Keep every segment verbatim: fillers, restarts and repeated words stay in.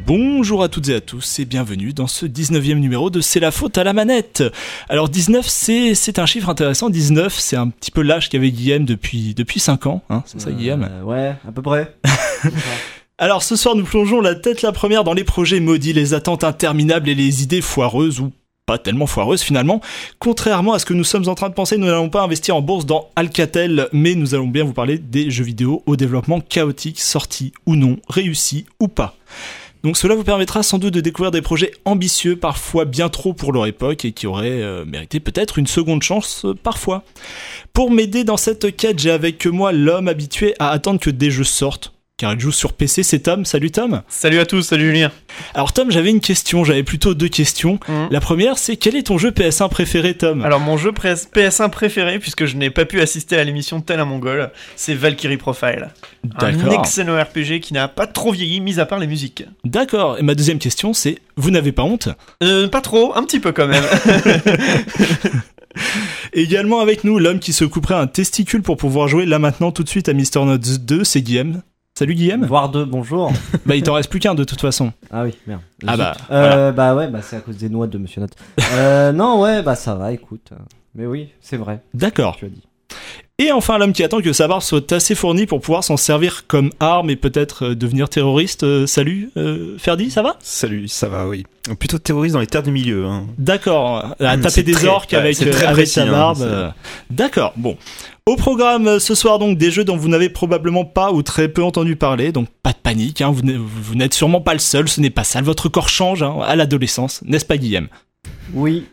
Bonjour à toutes et à tous et bienvenue dans ce dix-neuvième numéro de C'est la faute à la manette. Alors dix-neuf c'est, c'est un chiffre intéressant, dix-neuf c'est un petit peu l'âge qu'avait Guillaume depuis, depuis cinq ans, hein, c'est euh, ça Guillaume euh, Ouais, à peu près. Alors ce soir nous plongeons la tête la première dans les projets maudits, les attentes interminables et les idées foireuses ou pas tellement foireuses finalement. Contrairement à ce que nous sommes en train de penser, nous n'allons pas investir en bourse dans Alcatel, mais nous allons bien vous parler des jeux vidéo au développement chaotique, sortis ou non, réussis ou pas. Donc cela vous permettra sans doute de découvrir des projets ambitieux, parfois bien trop pour leur époque, et qui auraient euh, mérité peut-être une seconde chance euh, parfois. Pour m'aider dans cette quête, j'ai avec moi l'homme habitué à attendre que des jeux sortent, car il joue sur P C, c'est Tom. Salut Tom. Salut à tous, salut Julien. Alors Tom, j'avais une question, j'avais plutôt deux questions. Mmh. La première, c'est quel est ton jeu P S un préféré, Tom ? Alors mon jeu P S un préféré, puisque je n'ai pas pu assister à l'émission Tel un Mongol, c'est Valkyrie Profile. D'accord. Un excellent R P G qui n'a pas trop vieilli, mis à part les musiques. D'accord, et ma deuxième question, c'est, vous n'avez pas honte ? Euh, pas trop, un petit peu quand même. Également avec nous, l'homme qui se couperait un testicule pour pouvoir jouer là maintenant tout de suite à Mister Notes deux, c'est Guillaume. Salut Guillaume. Voire deux, bonjour. Bah il t'en reste plus qu'un de toute façon. Ah oui, merde. Ah bah, euh, voilà. Bah ouais, bah c'est à cause des noix de Monsieur Note. euh, non, ouais, bah ça va, écoute. Mais oui, c'est vrai. D'accord. Tu as dit. Et enfin l'homme qui attend que sa barbe soit assez fournie pour pouvoir s'en servir comme arme et peut-être euh, devenir terroriste. Euh, salut euh, Ferdi, ça va ? Salut, ça va, oui. Plutôt terroriste dans les terres du milieu. Hein. D'accord, à Mmh, taper des très, orques ouais, avec, euh, avec sa barbe. Hein, euh... D'accord, bon. Au programme ce soir donc des jeux dont vous n'avez probablement pas ou très peu entendu parler, donc pas de panique, hein, vous, n'êtes, vous n'êtes sûrement pas le seul, ce n'est pas ça, votre corps change hein, à l'adolescence, n'est-ce pas Guillaume ? Oui.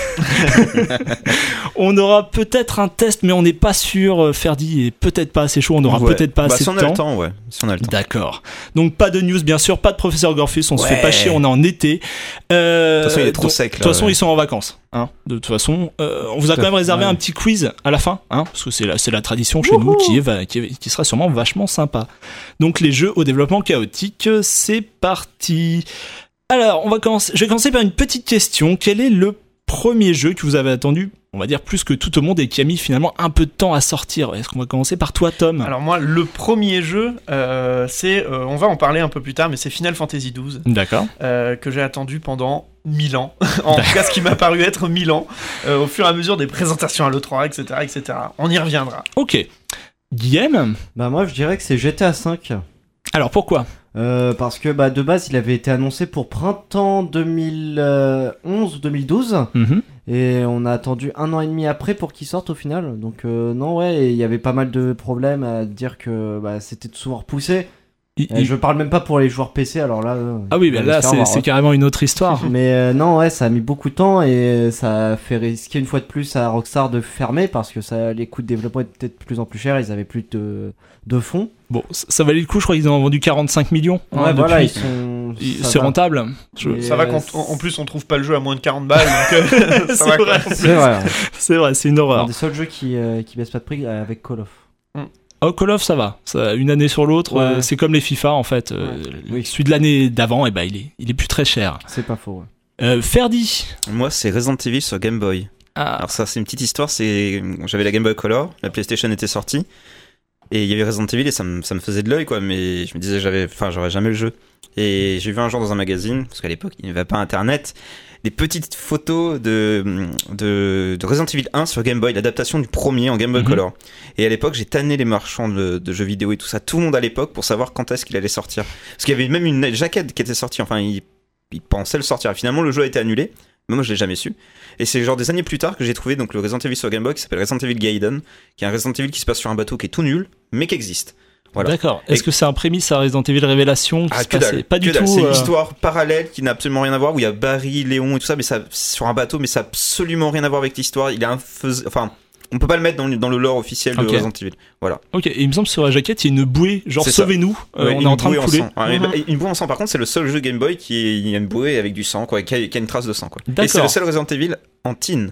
On aura peut-être un test, mais on n'est pas sûr. Ferdi est peut-être pas assez chaud. On n'aura ouais. peut-être pas bah, assez si de on a temps. Le temps ouais. Si on a le temps. D'accord. Donc pas de news, bien sûr, pas de professeur Gorfus. On ouais. se fait pas chier. On est en été. Euh, de toute façon, il est trop donc, sec. De toute façon, ouais. Ils sont en vacances. Hein. De toute façon, euh, on vous a quand même réservé ouais. un petit quiz à la fin, hein, parce que c'est la, c'est la tradition chez Wouhou nous qui, est, qui, est, qui sera sûrement vachement sympa. Donc les jeux au développement chaotique, c'est parti. Alors, on va commencer. Je vais commencer par une petite question. Quel est le premier jeu que vous avez attendu, on va dire plus que tout au monde, et qui a mis finalement un peu de temps à sortir? Est-ce qu'on va commencer par toi, Tom? Alors moi, le premier jeu, euh, c'est, euh, on va en parler un peu plus tard, mais c'est Final Fantasy douze. D'accord. Euh, que j'ai attendu pendant mille ans. En tout cas, ce qui m'a paru être mille ans, euh, au fur et à mesure des présentations à l'E trois, et cetera, et cetera. On y reviendra. Ok. Guillaume? Bah moi, je dirais que c'est G T A cinq. Alors pourquoi? Euh, parce que bah, de base il avait été annoncé pour printemps deux mille onze ou deux mille douze mm-hmm. et on a attendu un an et demi après pour qu'il sorte au final, donc euh, non ouais, il y avait pas mal de problèmes à dire que bah, c'était souvent repoussé. Il, il... Je parle même pas pour les joueurs P C, alors là euh, ah oui bah là c'est, c'est carrément une autre histoire. Mais euh, non ouais, ça a mis beaucoup de temps et ça a fait risquer une fois de plus à Rockstar de fermer parce que ça, les coûts de développement étaient de plus en plus chers, ils avaient plus de, de fonds. Bon, ça valait le coup, je crois qu'ils en ont vendu quarante-cinq millions. Ouais, hein, voilà, ils sont... C'est va. Rentable. Je... Ça va qu'en en plus on trouve pas le jeu à moins de quarante balles, donc euh, ça c'est va vrai. C'est vrai. C'est vrai, c'est une horreur. Un des seuls jeux qui, euh, qui baissent pas de prix avec Call of. Mm. Oh, Call of, ça va. Ça, une année sur l'autre, ouais. euh, c'est comme les FIFA en fait. Euh, ouais. Oui. Celui de l'année d'avant, eh ben, il, est, il est plus très cher. C'est pas faux, ouais. Euh, Ferdi. Moi, c'est Resident Evil sur Game Boy. Ah. Alors ça, c'est une petite histoire. C'est... J'avais la Game Boy Color, la PlayStation était sortie. Et il y avait Resident Evil et ça me, ça me faisait de l'œil, quoi. Mais je me disais, j'avais, enfin, j'aurais jamais le jeu. Et j'ai vu un jour dans un magazine, parce qu'à l'époque, il n'y avait pas Internet, des petites photos de, de, de Resident Evil un sur Game Boy, l'adaptation du premier en Game Boy mm-hmm. Color. Et à l'époque, j'ai tanné les marchands de, de jeux vidéo et tout ça, tout le monde à l'époque, pour savoir quand est-ce qu'il allait sortir. Parce qu'il y avait même une jaquette qui était sortie, enfin, il, il pensait le sortir. Et finalement, le jeu a été annulé. Mais moi, je l'ai jamais su. Et c'est genre des années plus tard que j'ai trouvé donc le Resident Evil sur Game Boy qui s'appelle Resident Evil Gaiden, qui est un Resident Evil qui se passe sur un bateau qui est tout nul, mais qui existe. Voilà. D'accord. Est-ce et... que c'est un prémisse à Resident Evil Révélation qui ah, se passait pas du dalle. tout. C'est euh... une histoire parallèle qui n'a absolument rien à voir, où il y a Barry, Léon et tout ça, mais ça sur un bateau, mais ça a absolument rien à voir avec l'histoire. Il est un fais... enfin. On peut pas le mettre dans le, dans le lore officiel de okay. Resident Evil. Voilà. Ok, et il me semble que sur la jaquette, il y a une bouée, genre c'est sauvez-nous, euh, ouais, on est en train de couler. Ah, mm-hmm. Une bouée en sang, par contre, c'est le seul jeu Game Boy qui est, il y a une bouée avec du sang, quoi, qui a, qui a une trace de sang, quoi. D'accord. Et c'est le seul Resident Evil en teen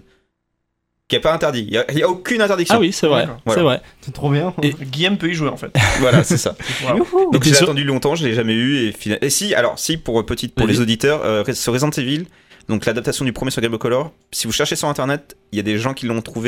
qui est pas interdit. Il y a, il y a aucune interdiction. Ah oui, c'est vrai. Voilà. C'est vrai. C'est trop bien. Et Guillaume peut y jouer en fait. Voilà, c'est ça. Voilà. Donc j'ai sur... attendu longtemps, je l'ai jamais eu et, fina... et si, alors si pour petite pour oui. les auditeurs, euh, ce Resident Evil, donc l'adaptation du premier sur Game Boy Color, si vous cherchez sur internet, il y a des gens qui l'ont trouvé.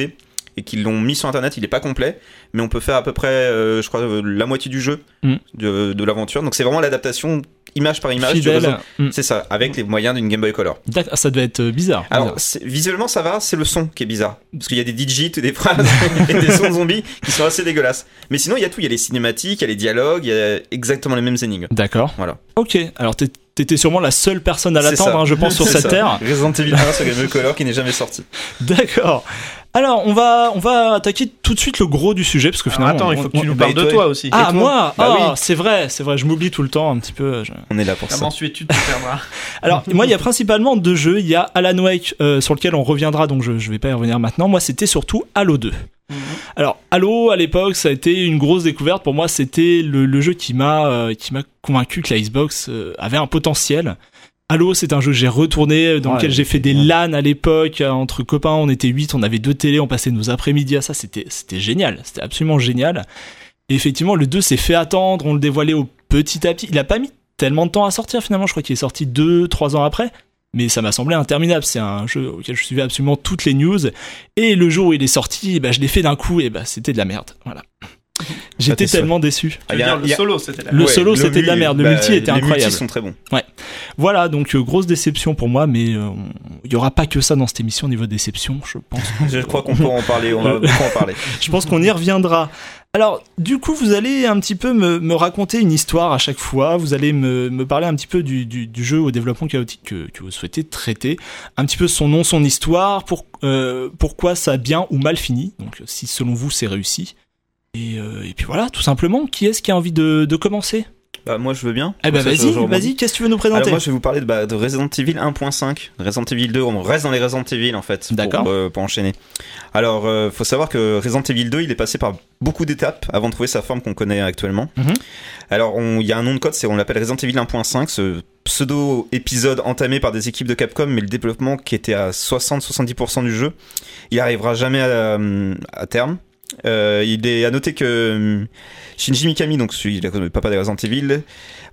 et qu'ils l'ont mis sur internet. Il est pas complet, mais on peut faire à peu près, euh, je crois, euh, la moitié du jeu mm. de, de l'aventure. Donc c'est vraiment l'adaptation image par image. Fidèle. Du mm. C'est ça, avec les moyens d'une Game Boy Color. D'accord, ça devait être bizarre. Alors c'est, visuellement ça va, c'est le son qui est bizarre, parce qu'il y a des digits, des phrases et des sons de zombies qui sont assez dégueulasses. Mais sinon il y a tout, il y a les cinématiques, il y a les dialogues, il y a exactement les mêmes énigmes. D'accord. Voilà. Ok, alors t'es T'étais sûrement la seule personne à l'attendre, hein, je pense, sur cette terre. Resident Evil un sur Game Boy Color qui n'est jamais sorti. D'accord. Alors, on va, on va attaquer tout de suite le gros du sujet, parce que finalement... Alors attends, il faut on, que tu on, nous parles de toi aussi. Ah, toi moi bah Ah, oui. c'est vrai, c'est vrai, je m'oublie tout le temps un petit peu. Je... On est là pour La ça. La mensuétude te perdra. Alors, moi, il y a principalement deux jeux. Il y a Alan Wake, euh, sur lequel on reviendra, donc je, je vais pas y revenir maintenant. Moi, c'était surtout Halo deux. Mmh. Alors, Halo, à l'époque, ça a été une grosse découverte. Pour moi, c'était le, le jeu qui m'a, euh, qui m'a convaincu que la Xbox euh, avait un potentiel. Halo, c'est un jeu que j'ai retourné, dans ouais, lequel j'ai fait des LAN à l'époque, entre copains, on était huit, on avait deux télés, on passait nos après-midi à ça, c'était, c'était génial, c'était absolument génial. Et effectivement, le deux s'est fait attendre, on le dévoilait au petit à petit, il a pas mis tellement de temps à sortir finalement, je crois qu'il est sorti deux trois ans après, mais ça m'a semblé interminable, c'est un jeu auquel je suivais absolument toutes les news, et le jour où il est sorti, bah, je l'ai fait d'un coup, et bah, c'était de la merde, voilà. J'étais tellement déçu. Tu veux dire, le solo, c'était la merde. Le ouais, solo, le c'était multi, de la merde. Le bah, multi était les incroyable. Les multis sont très bons. Ouais. Voilà, donc euh, grosse déception pour moi, mais il euh, y aura pas que ça dans cette émission au niveau déception, je pense. Je crois qu'on peut en parler. On va beaucoup en parler. Je pense qu'on y reviendra. Alors, du coup, vous allez un petit peu me, me raconter une histoire à chaque fois. Vous allez me, me parler un petit peu du, du, du jeu au développement chaotique que, que vous souhaitez traiter. Un petit peu son nom, son histoire, pour, euh, pourquoi ça a bien ou mal fini. Donc, si selon vous, c'est réussi. Et, euh, et puis voilà, tout simplement, qui est-ce qui a envie de, de commencer ? Bah moi je veux bien. Eh bah vas-y, vas-y, qu'est-ce que tu veux nous présenter ? Alors moi je vais vous parler de, bah, de Resident Evil un point cinq, Resident Evil deux, on reste dans les Resident Evil en fait, D'accord. Pour, euh, pour enchaîner. Alors euh, faut savoir que Resident Evil deux il est passé par beaucoup d'étapes avant de trouver sa forme qu'on connaît actuellement. Mm-hmm. Alors il y a un nom de code, c'est, on l'appelle Resident Evil un point cinq, ce pseudo-épisode entamé par des équipes de Capcom, mais le développement qui était à soixante à soixante-dix pour cent du jeu, il arrivera jamais à, à terme. Euh, il est à noter que Shinji Mikami, donc celui, le papa des Resident Evil,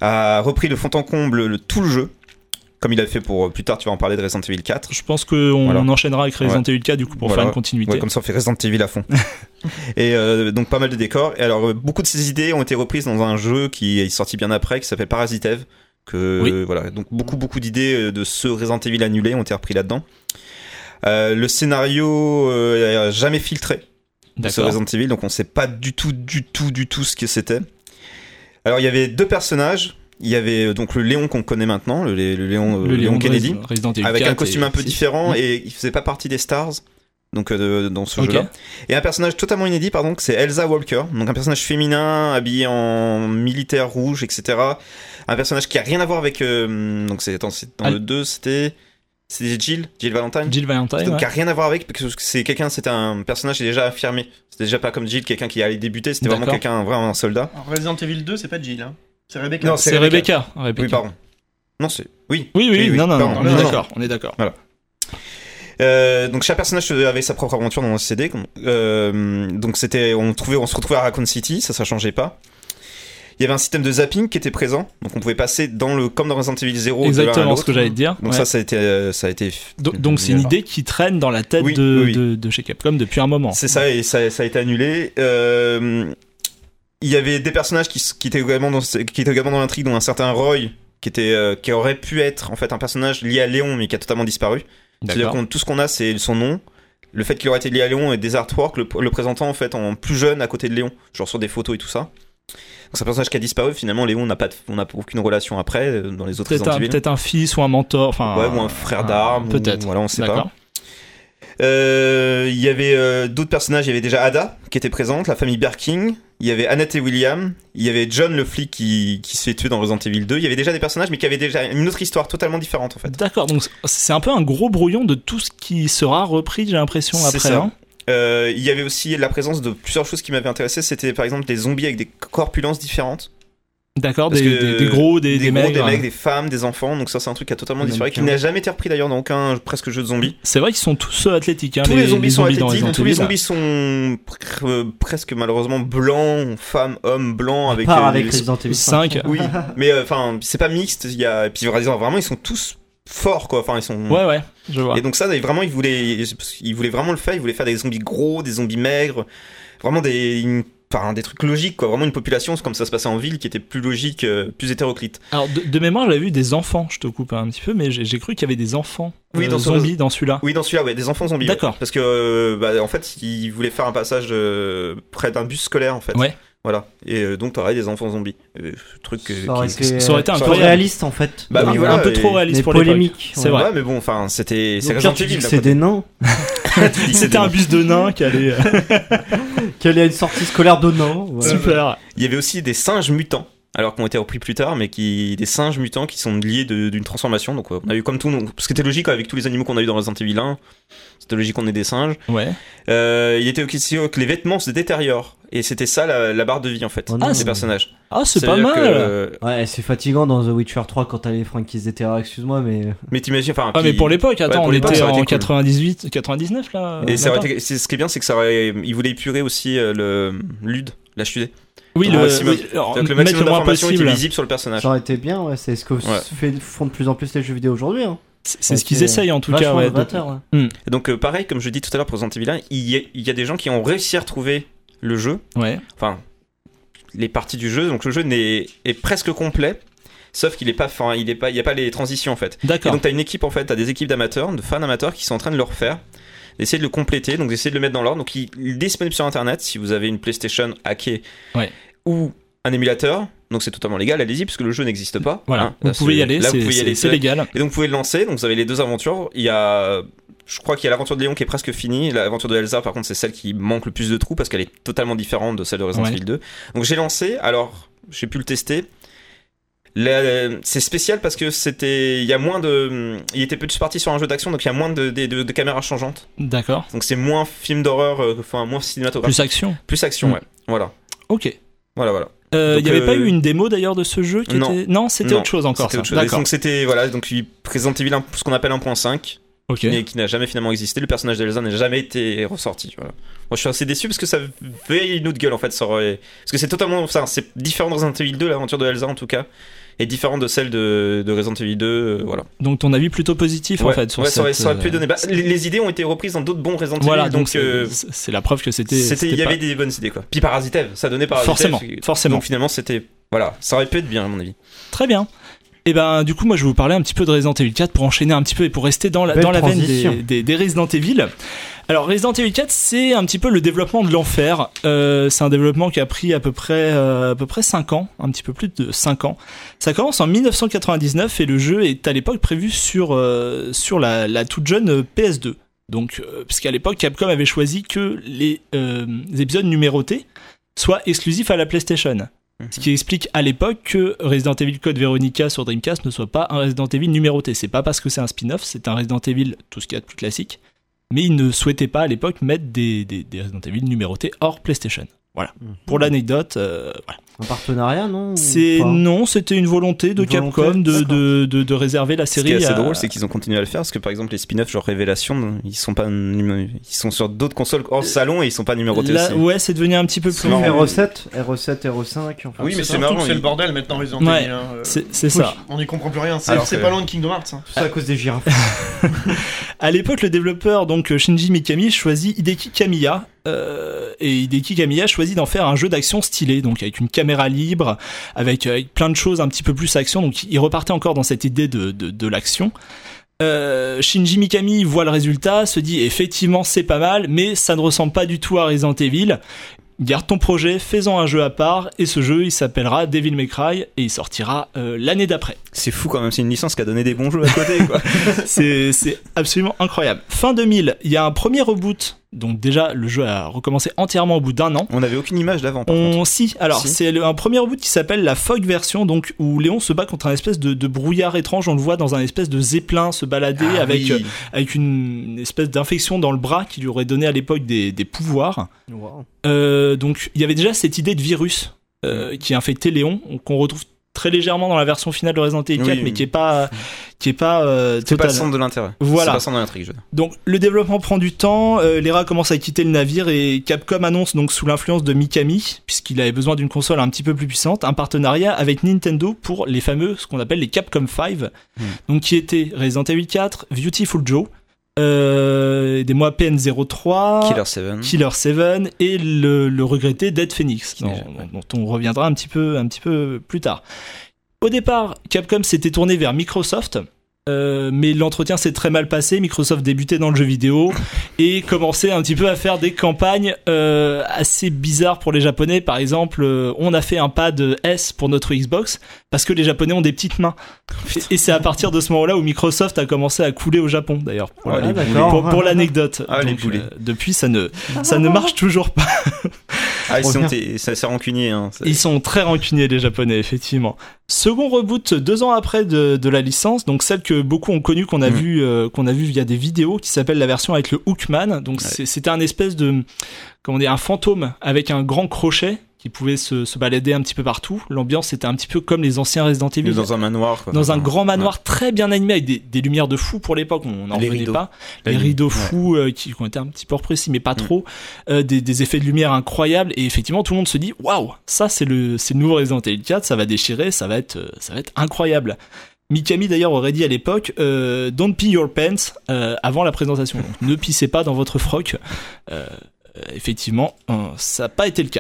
a repris de fond en comble le, tout le jeu, comme il a fait pour plus tard. Tu vas en parler de Resident Evil quatre. Je pense qu'on voilà. enchaînera avec Resident ouais. Evil quatre du coup pour voilà. faire une continuité. Ouais, comme ça on fait Resident Evil à fond. Et euh, donc pas mal de décors. Et alors beaucoup de ces idées ont été reprises dans un jeu qui est sorti bien après, qui s'appelle Parasite Eve. Que oui. euh, voilà, donc beaucoup beaucoup d'idées de ce Resident Evil annulé ont été repris là-dedans. Euh, le scénario euh, a jamais filtré. Ce Resident Evil, donc on sait pas du tout, du tout, du tout ce que c'était. Alors il y avait deux personnages. Il y avait donc le Léon qu'on connaît maintenant, le, le Léon, le Léon Léon Kennedy, avec un costume un peu six. différent, et il faisait pas partie des Stars, donc euh, dans ce okay. jeu-là. Et un personnage totalement inédit, pardon, c'est Elsa Walker, donc un personnage féminin habillé en militaire rouge, et cetera. Un personnage qui a rien à voir avec, euh, donc c'est, attends, c'est dans Al- le deux, c'était. C'était Jill, Jill Valentine. Jill Valentine. Donc, ouais. qui a rien à voir avec, parce que c'est quelqu'un, c'était un personnage qui est déjà affirmé. C'était déjà pas comme Jill, quelqu'un qui allait débuter, c'était D'accord. vraiment quelqu'un, vraiment un soldat. Alors, Resident Evil deux, c'est pas Jill, hein. C'est Rebecca. Non, c'est, c'est Rebecca. Rebecca. Rebecca. Oui, pardon. Non, c'est. Oui. Oui, oui, oui. oui. Non, non, pardon. non, on est non, d'accord. Non. On est d'accord. Voilà. Euh, donc chaque personnage avait sa propre aventure dans le C D. Euh, donc c'était, on trouvait, on se retrouvait à Raccoon City, ça, ça changeait pas. Il y avait un système de zapping qui était présent, donc on pouvait passer dans le comme dans Resident Evil zéro. Exactement ce que j'allais te dire. Donc ouais. ça, ça a été, ça a été. Donc, donc c'est une idée qui traîne dans la tête oui, de, oui. de, de chez Capcom depuis un moment. C'est ça, et ça, ça a été annulé. Euh, il y avait des personnages qui, qui étaient également dans, qui étaient également dans l'intrigue, dont un certain Roy, qui était, euh, qui aurait pu être en fait un personnage lié à Léon, mais qui a totalement disparu. D'accord. C'est-à-dire que tout ce qu'on a, c'est son nom. Le fait qu'il aurait été lié à Léon et des artworks le, le présentant en fait en plus jeune à côté de Léon, genre sur des photos et tout ça. Donc c'est un personnage qui a disparu. Finalement, Léon n'a pas, de, on n'a aucune relation après dans les autres Resident Evil. Peut-être un fils ou un mentor, enfin. Ouais, ou un frère d'armes. Peut-être. Ou, voilà, on sait D'accord. pas. Il euh, y avait euh, d'autres personnages. Il y avait déjà Ada qui était présente, la famille Birkin. Il y avait Annette et William. Il y avait John le flic qui, qui se fait tuer dans Resident Evil deux. Il y avait déjà des personnages, mais qui avaient déjà une autre histoire totalement différente en fait. D'accord. Donc c'est un peu un gros brouillon de tout ce qui sera repris, j'ai l'impression après. C'est ça. Hein. Euh, il y avait aussi la présence de plusieurs choses qui m'avaient intéressé. C'était par exemple des zombies avec des corpulences différentes. D'accord, des, des, des gros, des, des, des gros, mecs, des, ouais. mecs, des femmes, des enfants. Donc ça, c'est un truc qui a totalement disparu, qui n'a jamais été repris d'ailleurs dans aucun presque jeu de zombies. C'est vrai qu'ils sont tous athlétiques. Hein, tous les, les zombies, zombies sont athlétiques. Tous les zombies sont pr- euh, presque malheureusement blancs, femmes, hommes blancs avec. Part euh, avec les... Resident Evil cinq. Oui, mais enfin, euh, c'est pas mixte. Il y a, et puis vraiment, ils sont tous forts quoi, enfin ils sont ouais ouais je vois. Et donc ça vraiment ils voulaient ils voulaient vraiment le faire, ils voulaient faire des zombies gros, des zombies maigres, vraiment des une, enfin, des trucs logiques quoi, vraiment une population comme ça se passait en ville qui était plus logique, euh, plus hétéroclite. Alors de, de mémoire j'avais vu des enfants, je te coupe un petit peu, mais j'ai, j'ai cru qu'il y avait des enfants oui, euh, dans zombies ce... dans celui-là. Oui dans celui-là ouais, des enfants zombies. D'accord. Ouais. Parce que euh, bah, en fait ils voulaient faire un passage euh, près d'un bus scolaire en fait. Ouais. Voilà, et euh, donc t'aurais des enfants zombies. Euh, truc ça qui, aurait, qui... été, ça aurait été un peu réaliste en fait. Bah oui, ouais, voilà, un peu trop réaliste pour polémique. l'époque. Ouais. C'est vrai. Ouais, mais bon, enfin, c'était. C'est Resident Evil. C'est des nains. C'était un bus de nains qui allait. qui allait à une sortie scolaire de nains. Ouais. Super. Il y avait aussi des singes mutants. Alors qu'on été repris plus tard, mais qui des singes mutants qui sont liés de, d'une transformation. Donc on a eu comme tout, donc, ce qui était logique avec tous les animaux qu'on a eu dans Resident Evil un, c'était logique qu'on ait des singes. Ouais. Euh, il était question que les vêtements se détériorent et c'était ça la, la barre de vie en fait oh des c'est... personnages. Ah c'est pas mal. Que... Ouais c'est fatigant dans The Witcher trois quand t'as les fringues qui se détériorent, excuse-moi mais. Mais t'imagines enfin. Ah puis... mais pour l'époque, attends, ouais, on était en cool. quatre-vingt-dix-huit, quatre-vingt-dix-neuf là. Et ça aurait été... c'est ce qui est bien, c'est que ça aurait, ils voulaient épurer aussi euh, le l'U D, l'H U D. Oui, le, maximum, oui, alors, donc, le maximum d'informations était visible sur le personnage. Ça aurait été bien, ouais, c'est ce que ouais. fait, font de plus en plus les jeux vidéo aujourd'hui. Hein. C'est, c'est ce qu'ils essayent en tout cas. Ouais, donc, ouais. Mm. Et donc euh, pareil, comme je dis tout à l'heure pour Resident Evil un, il y, a, il y a des gens qui ont réussi à retrouver le jeu. Ouais. Enfin, les parties du jeu. Donc le jeu n'est, est presque complet. Sauf qu'il est pas, enfin, il est pas, il y a pas les transitions en fait. D'accord. Et donc t'as une équipe en fait, t'as des équipes d'amateurs, de fans amateurs qui sont en train de le refaire, d'essayer de le compléter, donc d'essayer de le mettre dans l'ordre. Donc il est disponible sur internet si vous avez une PlayStation hackée ouais. ou un émulateur, donc c'est totalement légal, allez-y, parce que le jeu n'existe pas. Voilà, hein. vous, là, pouvez y aller, là, vous pouvez y aller, c'est, c'est légal. Et donc vous pouvez le lancer, donc vous avez les deux aventures. Il y a, je crois qu'il y a l'aventure de Léon qui est presque finie, l'aventure de Elsa par contre c'est celle qui manque le plus de trous parce qu'elle est totalement différente de celle de Resident Evil ouais. deux. Donc j'ai lancé, alors j'ai pu le tester. Là, c'est spécial parce que c'était, il y a moins de, il était plus parti sur un jeu d'action, donc il y a moins de, de, de, de caméras changeantes. D'accord. Donc c'est moins film d'horreur, enfin moins cinématographique. Plus action. Plus action, mmh. ouais. Voilà. Ok. Voilà, voilà. Il euh, n'y avait euh... pas eu une démo d'ailleurs de ce jeu qui non. était... Non, c'était non, autre chose encore. C'était ça. Autre chose. D'accord. Donc c'était voilà, donc il présentait ce qu'on appelle un point cinq, okay. mais qui n'a jamais finalement existé. Le personnage d'Elsa n'a jamais été ressorti. Voilà. Moi, je suis assez déçu parce que ça avait une autre gueule en fait. Ça aurait... Parce que c'est totalement, ça, c'est différent de Resident Evil deux, l'aventure de Elsa en tout cas, est différente de celle de, de Resident Evil deux. Euh, voilà. Donc ton avis plutôt positif ouais. en fait sur ouais, cette... ça aurait, ça aurait pu donner. Bah, les, les idées ont été reprises dans d'autres bons Resident Evil. Voilà, donc, donc c'est, euh, c'est la preuve que c'était. C'était, il y pas... avait des bonnes idées quoi. Puis Parasitev, ça donnait Parasitev. Forcément, forcément. Donc finalement c'était, voilà, ça aurait pu être bien à mon avis. Très bien. Et ben du coup moi je vais vous parler un petit peu de Resident Evil quatre pour enchaîner un petit peu et pour rester dans la, dans la veine des, des, des Resident Evil. Alors Resident Evil quatre c'est un petit peu le développement de l'enfer. Euh, c'est un développement qui a pris à peu près euh, à peu près cinq ans, un petit peu plus de cinq ans. Ça commence en dix-neuf cent quatre-vingt-dix-neuf et le jeu est à l'époque prévu sur euh, sur la, la toute jeune P S deux. Donc euh, parce qu'à l'époque Capcom avait choisi que les, euh, les épisodes numérotés soient exclusifs à la PlayStation. Ce qui explique à l'époque que Resident Evil Code Veronica sur Dreamcast ne soit pas un Resident Evil numéroté. C'est pas parce que c'est un spin-off, c'est un Resident Evil, tout ce qu'il y a de plus classique. Mais ils ne souhaitaient pas à l'époque mettre des, des, des Resident Evil numérotés hors PlayStation. Voilà. Mmh. Pour l'anecdote, euh, voilà. Un partenariat, non c'est non, c'était une volonté de une Capcom volonté de, de, de, de réserver la série. Ce qui est assez à... drôle, c'est qu'ils ont continué à le faire parce que par exemple les spin-offs genre Révélation, ils sont pas numé... ils sont sur d'autres consoles hors salon et ils sont pas numérotés Là, aussi. Ouais, c'est devenu un petit peu plus. R O sept, R O sept, R O cinq. Enfin, oui, mais c'est, c'est marrant. C'est il... le bordel maintenant Resident Evil. Ouais, hein, euh... c'est, c'est ça. Oui, on n'y comprend plus rien. C'est, Alors, c'est c'est... pas loin de Kingdom Hearts. Hein. C'est à cause des girafes. À l'époque, le développeur donc Shinji Mikami choisit Hideki Kamiya. Euh, et Hideki Kamiya choisit d'en faire un jeu d'action stylé, donc avec une caméra libre, avec, avec plein de choses un petit peu plus action, donc il repartait encore dans cette idée de, de, de l'action. Euh, Shinji Mikami voit le résultat, se dit effectivement c'est pas mal, mais ça ne ressemble pas du tout à Resident Evil. Garde ton projet, fais-en un jeu à part, et ce jeu il s'appellera Devil May Cry, et il sortira euh, l'année d'après. C'est fou quand même, c'est une licence qui a donné des bons jeux à côté quoi. c'est, c'est absolument incroyable. Fin deux mille, il y a un premier reboot, donc déjà le jeu a recommencé entièrement au bout d'un an. On n'avait aucune image d'avant par On, contre. Si, alors si. C'est le, un premier reboot qui s'appelle la Fog version, donc où Léon se bat contre un espèce de, de brouillard étrange, on le voit dans un espèce de zeppelin se balader ah, avec, oui. euh, avec une, une espèce d'infection dans le bras qui lui aurait donné à l'époque des, des pouvoirs. Wow. Euh, donc il y avait déjà cette idée de virus euh, qui infectait Léon, qu'on retrouve très légèrement dans la version finale de Resident Evil quatre, oui, mais qui est pas, qui est pas euh, c'est pas le centre de l'intérêt. Voilà. C'est pas le centre de l'intrigue. Je... Donc le développement prend du temps, euh, Lara commence à quitter le navire et Capcom annonce donc sous l'influence de Mikami, puisqu'il avait besoin d'une console un petit peu plus puissante, un partenariat avec Nintendo pour les fameux, ce qu'on appelle les Capcom cinq, mmh. donc qui étaient Resident Evil quatre, Beautiful Joe, Euh, des mois P N zéro trois, Killer sept, Killer sept et le, le regretté Dead Phoenix, dont, dont on reviendra un petit peu, un petit peu plus tard. Au départ, Capcom s'était tourné vers Microsoft, euh, mais l'entretien s'est très mal passé. Microsoft débutait dans le jeu vidéo et commençait un petit peu à faire des campagnes euh, assez bizarres pour les Japonais. Par exemple, euh, on a fait un pad S pour notre Xbox parce que les Japonais ont des petites mains. Et, et c'est à partir de ce moment-là où Microsoft a commencé à couler au Japon, d'ailleurs, pour, ah, la, pour, pour l'anecdote. Ah, Donc, euh, depuis, ça ne, ça ne marche toujours pas. Ah, ils sont t- ça, c'est rancunier. Hein, ils sont très rancuniers, les Japonais, effectivement. Second reboot deux ans après de, de la licence, donc celle que beaucoup ont connue, qu'on a mmh. vu, euh, qu'on a vu via des vidéos, qui s'appelle la version avec le Hookman. Donc ouais. c'est, c'était un espèce de, comment dire, un fantôme avec un grand crochet qui pouvait se, se balader un petit peu partout. L'ambiance était un petit peu comme les anciens Resident Evil. Dans un manoir, quoi. Dans un grand manoir ouais. très bien animé avec des, des lumières de fou pour l'époque. On n'en revenait pas. Les La rideaux fous ouais. euh, qui ont été un petit peu reprécis, mais pas mmh. trop. Euh, des, des effets de lumière incroyables. Et effectivement, tout le monde se dit, waouh, ça c'est le, c'est le nouveau Resident Evil quatre, ça va déchirer, ça va être, ça va être incroyable. Mikami d'ailleurs aurait dit à l'époque euh, Don't pee your pants euh, avant la présentation. Donc, ne pissez pas dans votre froc. Euh, effectivement, euh, ça n'a pas été le cas.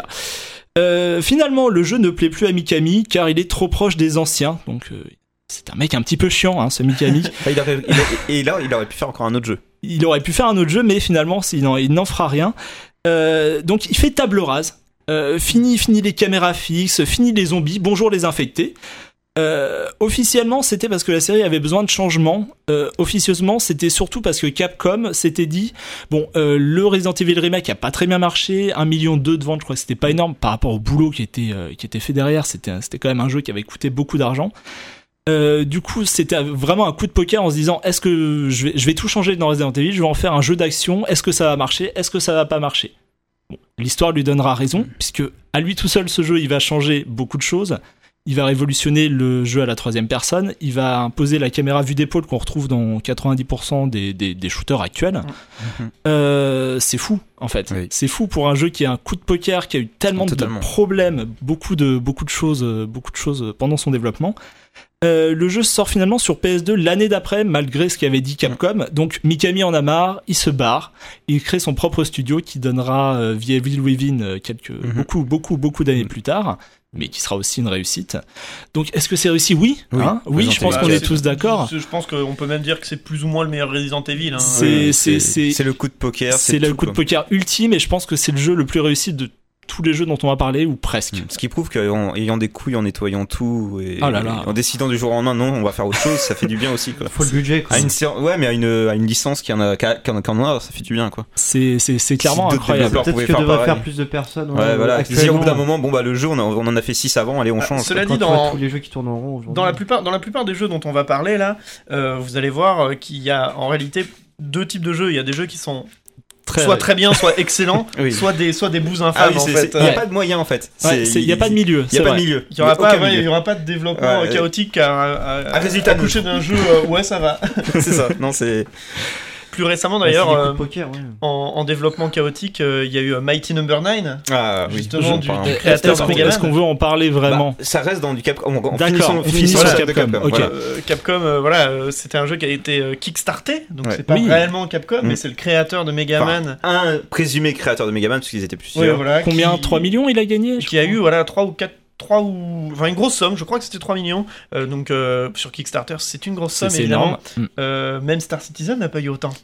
Euh, finalement, le jeu ne plaît plus à Mikami car il est trop proche des anciens. Donc, euh, c'est un mec un petit peu chiant, hein, ce Mikami. il aurait, il a, et là, il aurait pu faire encore un autre jeu. Il aurait pu faire un autre jeu, mais finalement, il n'en, il n'en fera rien. Euh, donc, il fait table rase. Euh, fini, fini les caméras fixes, fini les zombies. Bonjour les infectés. Euh, officiellement, c'était parce que la série avait besoin de changements. Euh, officieusement, c'était surtout parce que Capcom s'était dit bon, euh, le Resident Evil Remake a pas très bien marché, un million deux de ventes, je crois que c'était pas énorme par rapport au boulot qui était euh, qui était fait derrière. C'était c'était quand même un jeu qui avait coûté beaucoup d'argent. Euh, du coup, c'était vraiment un coup de poker en se disant est-ce que je vais je vais tout changer dans Resident Evil, je vais en faire un jeu d'action. Est-ce que ça va marcher? Est-ce que ça va pas marcher? Bon, l'histoire lui donnera raison puisque à lui tout seul, ce jeu, il va changer beaucoup de choses. Il va révolutionner le jeu à la troisième personne. Il va imposer la caméra vue d'épaule qu'on retrouve dans quatre-vingt-dix pour cent des, des, des shooters actuels. Mmh. Euh, c'est fou, en fait. Oui. C'est fou pour un jeu qui a un coup de poker, qui a eu tellement Totalement. de problèmes, beaucoup de, beaucoup de choses, beaucoup de choses pendant son développement. Euh, le jeu sort finalement sur P S deux l'année d'après, malgré ce qu'avait dit Capcom. Mmh. Donc Mikami en a marre, il se barre, il crée son propre studio qui donnera euh, The Evil Within quelques, mmh. beaucoup, beaucoup, beaucoup d'années mmh. plus tard. Mais qui sera aussi une réussite. Donc, est-ce que c'est réussi? Oui, oui, hein oui je pense qu'on est tous d'accord. Je pense qu'on peut même dire que c'est plus ou moins le meilleur Resident Evil. Hein. C'est, oui, c'est, c'est, c'est le coup de poker. C'est, c'est le coup de poker ultime, et je pense que c'est le jeu le plus réussi de tous les jeux dont on va parler, ou presque. Ce qui prouve qu'en ayant des couilles, en nettoyant tout, et, oh là là. et en décidant du jour au lendemain, non, on va faire autre chose, ça fait du bien aussi, quoi. Faut le budget, quoi. À une, ouais, mais à une, à une licence qui en a, qui en a, ça fait du bien, quoi. C'est, c'est, c'est clairement si incroyable. Peut-être que devrait pareil. faire plus de personnes. Ouais, ouais voilà. Dire au bout d'un moment, bon, bah, le jeu, on, a, on en a fait six avant, allez, on change. Cela dit, dans tous les jeux qui tournent en rond aujourd'hui. Dans la plupart, dans la plupart des jeux dont on va parler, là, euh, vous allez voir qu'il y a, en réalité, deux types de jeux. Il y a des jeux qui sont Très soit très bien, soit excellent, oui. soit des soit des bouses infâmes. Ah oui, en fait. Il n'y a pas de moyen en fait. Il n'y a pas de milieu. Il n'y a pas de milieu. Il n'y aura pas, ouais, il y aura pas de développement ouais, chaotique à, à, à, à résultat coucher d'un jeu. Euh, ouais, ça va. C'est ça. Non, c'est. Plus récemment d'ailleurs, bah, euh, poker, ouais. en, en développement chaotique, il euh, y a eu Mighty Number nine, ah, justement oui, du, du créateur est-ce de Megaman. Est-ce qu'on veut en parler vraiment? Bah, ça reste dans du Capcom. On, on D'accord, on finit sur Capcom. Capcom. Okay. Voilà. Euh, Capcom, euh, voilà, euh, c'était un jeu qui a été euh, kickstarté, donc ouais. c'est pas oui. réellement Capcom, mmh. mais c'est le créateur de Megaman. Enfin, un présumé créateur de Megaman, parce qu'ils étaient plusieurs. Ouais, voilà, Combien qui... trois millions il a gagné? Qui a eu voilà trois ou quatre. trois ou enfin une grosse somme, je crois que c'était trois millions, euh, donc euh, sur Kickstarter c'est une grosse somme, c'est évidemment. Euh, même Star Citizen n'a pas eu autant.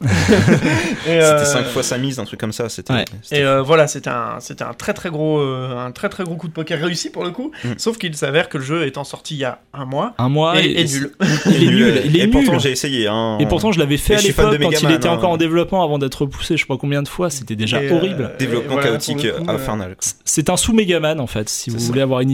Et, euh, c'était cinq fois sa mise, un truc comme ça. C'était, ouais. c'était et euh, voilà, c'était un c'était un très très gros euh, un très très gros coup de poker réussi pour le coup. Mm. Sauf qu'il s'avère que le jeu étant sorti il y a un mois, un mois et, et, et nul. Il est nul. Il est et nul. Pourtant j'ai essayé. Hein. Et pourtant je l'avais fait et à l'époque quand Megaman, il était hein. encore en développement avant d'être repoussé. Je sais pas combien de fois. C'était déjà et horrible. Euh, Développement voilà, chaotique coup, infernal. C'est un sous Megaman en fait. Si vous voulez avoir une idée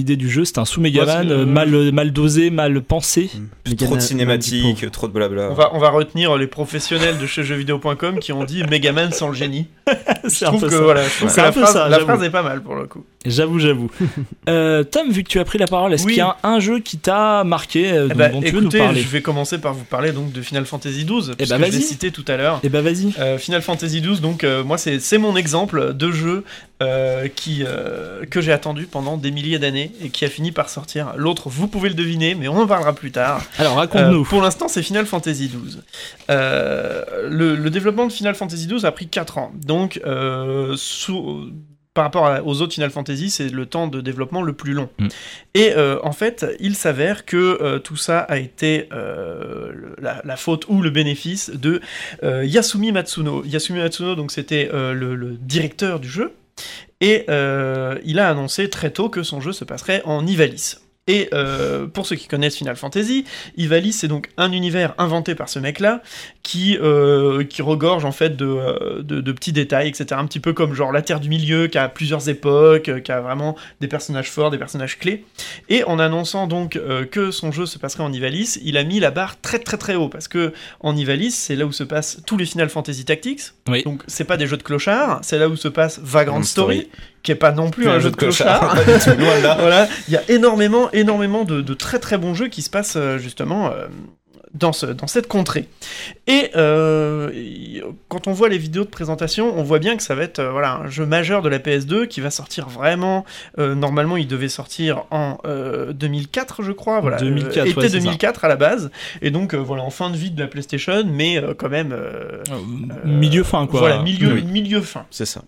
l'idée du jeu. C'est un sous Megaman, euh, mal, mal dosé, mal pensé. Mmh. Trop de cinématiques, trop de blabla. On va, on va retenir les professionnels de chez jeux vidéo point com qui ont dit Megaman sans le génie. Je trouve que, voilà, je trouve ouais. que la, phrase, ça, la phrase est pas mal pour le coup. J'avoue, j'avoue. euh, Tom, vu que tu as pris la parole, est-ce oui. qu'il y a un, un jeu qui t'a marqué euh, eh bah, dont écoutez, tu veux nous parler? Je vais commencer par vous parler donc de Final Fantasy douze, eh parce bah, que vas-y. je l'ai cité tout à l'heure. Et bah vas-y. Euh, Final Fantasy douze, donc euh, moi c'est, c'est mon exemple de jeu euh, qui, euh, que j'ai attendu pendant des milliers d'années et qui a fini par sortir. L'autre, vous pouvez le deviner, mais on en parlera plus tard. Alors raconte-nous. Euh, pour l'instant, c'est Final Fantasy douze. Euh, le, le développement de Final Fantasy douze a pris quatre ans, donc euh, sous... par rapport à, aux autres Final Fantasy, c'est le temps de développement le plus long. Mm. Et euh, en fait, il s'avère que euh, tout ça a été euh, la, la faute ou le bénéfice de euh, Yasumi Matsuno. Yasumi Matsuno, donc c'était euh, le, le directeur du jeu, et euh, il a annoncé très tôt que son jeu se passerait en Ivalice. Et euh, pour ceux qui connaissent Final Fantasy, Ivalice c'est donc un univers inventé par ce mec-là qui, euh, qui regorge en fait de, de, de petits détails, et cetera. Un petit peu comme genre la Terre du Milieu, qui a plusieurs époques, qui a vraiment des personnages forts, des personnages clés. Et en annonçant donc euh, que son jeu se passerait en Ivalice, il a mis la barre très très très haut, parce que en Ivalice, c'est là où se passent tous les Final Fantasy Tactics. Oui. Donc c'est pas des jeux de clochards, c'est là où se passe Vagrant Story, Story, qui est pas non plus un, un jeu de clochards. Voilà, il y a énormément énormément de, de très très bons jeux qui se passent euh, justement euh, dans, ce, dans cette contrée. Et euh, quand on voit les vidéos de présentation, on voit bien que ça va être euh, voilà, un jeu majeur de la P S deux qui va sortir vraiment... Euh, normalement, il devait sortir en euh, deux mille quatre, je crois. Voilà, deux mille quatre, euh, été ouais, deux mille quatre à la base. Et donc, euh, voilà, en fin de vie de la PlayStation, mais euh, quand même... Euh, euh, milieu fin, quoi. Voilà, milieu, oui. milieu fin. C'est ça.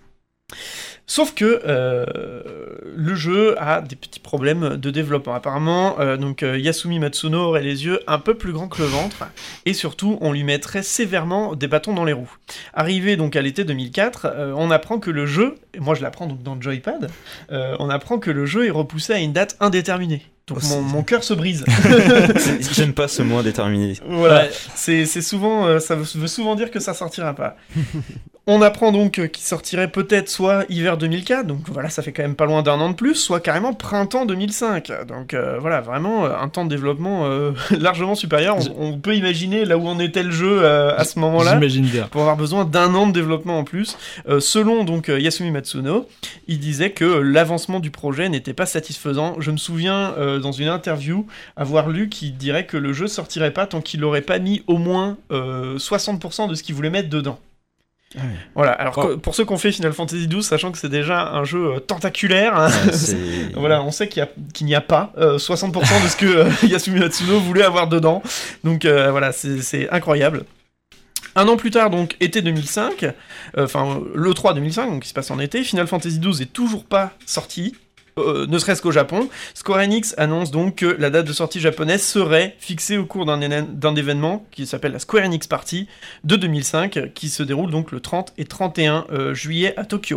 Sauf que euh, le jeu a des petits problèmes de développement. Apparemment, euh, donc euh, Yasumi Matsuno aurait les yeux un peu plus grands que le ventre, et surtout, on lui mettrait sévèrement des bâtons dans les roues. Arrivé donc à l'été deux mille quatre, euh, on apprend que le jeu, et moi je l'apprends donc dans le Joypad, euh, on apprend que le jeu est repoussé à une date indéterminée. Donc oh, mon, mon cœur se brise. J'aime pas ce mot indéterminé. Voilà, ouais. c'est, c'est souvent, euh, ça veut souvent dire que ça sortira pas. On apprend donc euh, qu'il sortirait peut-être soit hiver deux mille quatre, donc voilà, ça fait quand même pas loin d'un an de plus, soit carrément printemps deux mille cinq. Donc euh, voilà, vraiment euh, un temps de développement euh, largement supérieur. On, on peut imaginer là où en était le jeu euh, à ce moment-là. J'imagine bien. Pour avoir besoin d'un an de développement en plus. Euh, selon donc euh, Yasumi Matsuno, il disait que l'avancement du projet n'était pas satisfaisant. Je me souviens euh, dans une interview avoir lu qu'il dirait que le jeu sortirait pas tant qu'il n'aurait pas mis au moins euh, soixante pour cent de ce qu'il voulait mettre dedans. Ah oui. Voilà, alors oh. que, pour ceux qui ont fait Final Fantasy douze, sachant que c'est déjà un jeu euh, tentaculaire, hein, ouais, c'est... voilà, on sait qu'il, y a, qu'il n'y a pas euh, soixante pour cent de ce que euh, Yasumi Matsuno voulait avoir dedans, donc euh, voilà, c'est, c'est incroyable. Un an plus tard, donc, été deux mille cinq, enfin, euh, l'E trois deux mille cinq, donc qui se passe en été, Final Fantasy douze est toujours pas sorti. Euh, ne serait-ce qu'au Japon. Square Enix annonce donc que la date de sortie japonaise serait fixée au cours d'un, énen- d'un événement qui s'appelle la Square Enix Party de deux mille cinq, qui se déroule donc le trente et trente et un euh, juillet à Tokyo.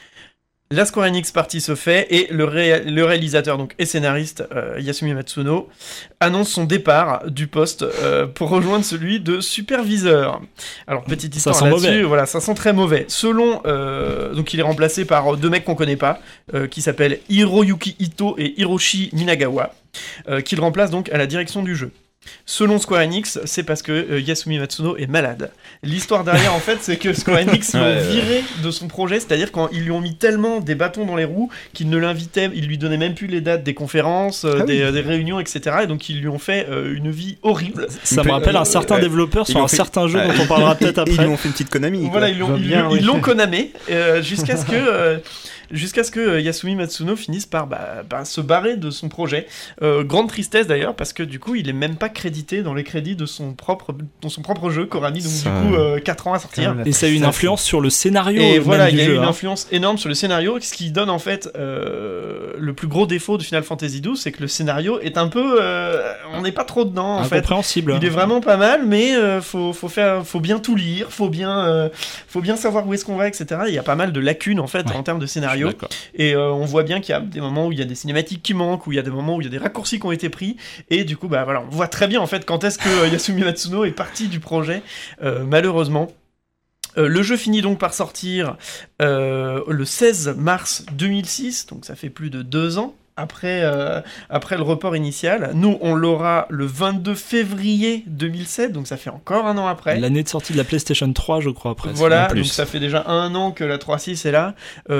La Square Enix Party se fait et le, ré- le réalisateur donc, et scénariste euh, Yasumi Matsuno annonce son départ du poste euh, pour rejoindre celui de superviseur. Alors petite histoire ça sent là-dessus, mauvais. Voilà, ça sent très mauvais. Selon, euh, donc il est remplacé par deux mecs qu'on connaît pas, euh, qui s'appellent Hiroyuki Ito et Hiroshi Minagawa, euh, qui le remplacent donc à la direction du jeu. Selon Square Enix, c'est parce que euh, Yasumi Matsuno est malade. L'histoire derrière, en fait, c'est que Square Enix l'ont ouais, viré ouais. de son projet, c'est-à-dire qu'ils lui ont mis tellement des bâtons dans les roues qu'ils ne l'invitaient, ils lui donnaient même plus les dates des conférences, euh, ah des, oui. des réunions, et cetera. Et donc ils lui ont fait euh, une vie horrible. Ça me rappelle euh, un certain euh, développeur sur un fait... certain jeu dont on parlera peut-être après. Ils lui ont fait une petite Konami. Voilà, ils l'ont, ils, bien, ils, oui. ils l'ont Konamé euh, jusqu'à ce que... Euh, Jusqu'à ce que Yasumi Matsuno finisse par bah, bah, se barrer de son projet. Euh, grande tristesse d'ailleurs, parce que du coup, il est même pas crédité dans les crédits de son propre, dans son propre jeu, qu'aura mis donc, ça... du coup euh, quatre ans à sortir. Et ça a eu une influence sur le scénario. Et voilà, il y a jeu, eu une hein. influence énorme sur le scénario, ce qui donne en fait euh, le plus gros défaut de Final Fantasy douze, c'est que le scénario est un peu... Euh, on n'est pas trop dedans en fait. Incompréhensible. Il est vraiment pas mal, mais euh, faut, faut, faire, faut bien tout lire, faut bien, euh, faut bien savoir où est-ce qu'on va, et cetera. Il y a pas mal de lacunes en fait ouais, en termes de scénario. Et euh, on voit bien qu'il y a des moments où il y a des cinématiques qui manquent, où il y a des moments où il y a des raccourcis qui ont été pris, et du coup, bah voilà, on voit très bien en fait quand est-ce que euh, Yasumi Matsuno est parti du projet, euh, malheureusement. Euh, le jeu finit donc par sortir euh, le seize mars deux mille six, donc ça fait plus de deux ans après, euh, après le report initial. Nous, on l'aura le vingt-deux février deux mille sept, donc ça fait encore un an après. L'année de sortie de la PlayStation trois, je crois, presque. Voilà, donc ça fait déjà un an que la trois point six est là.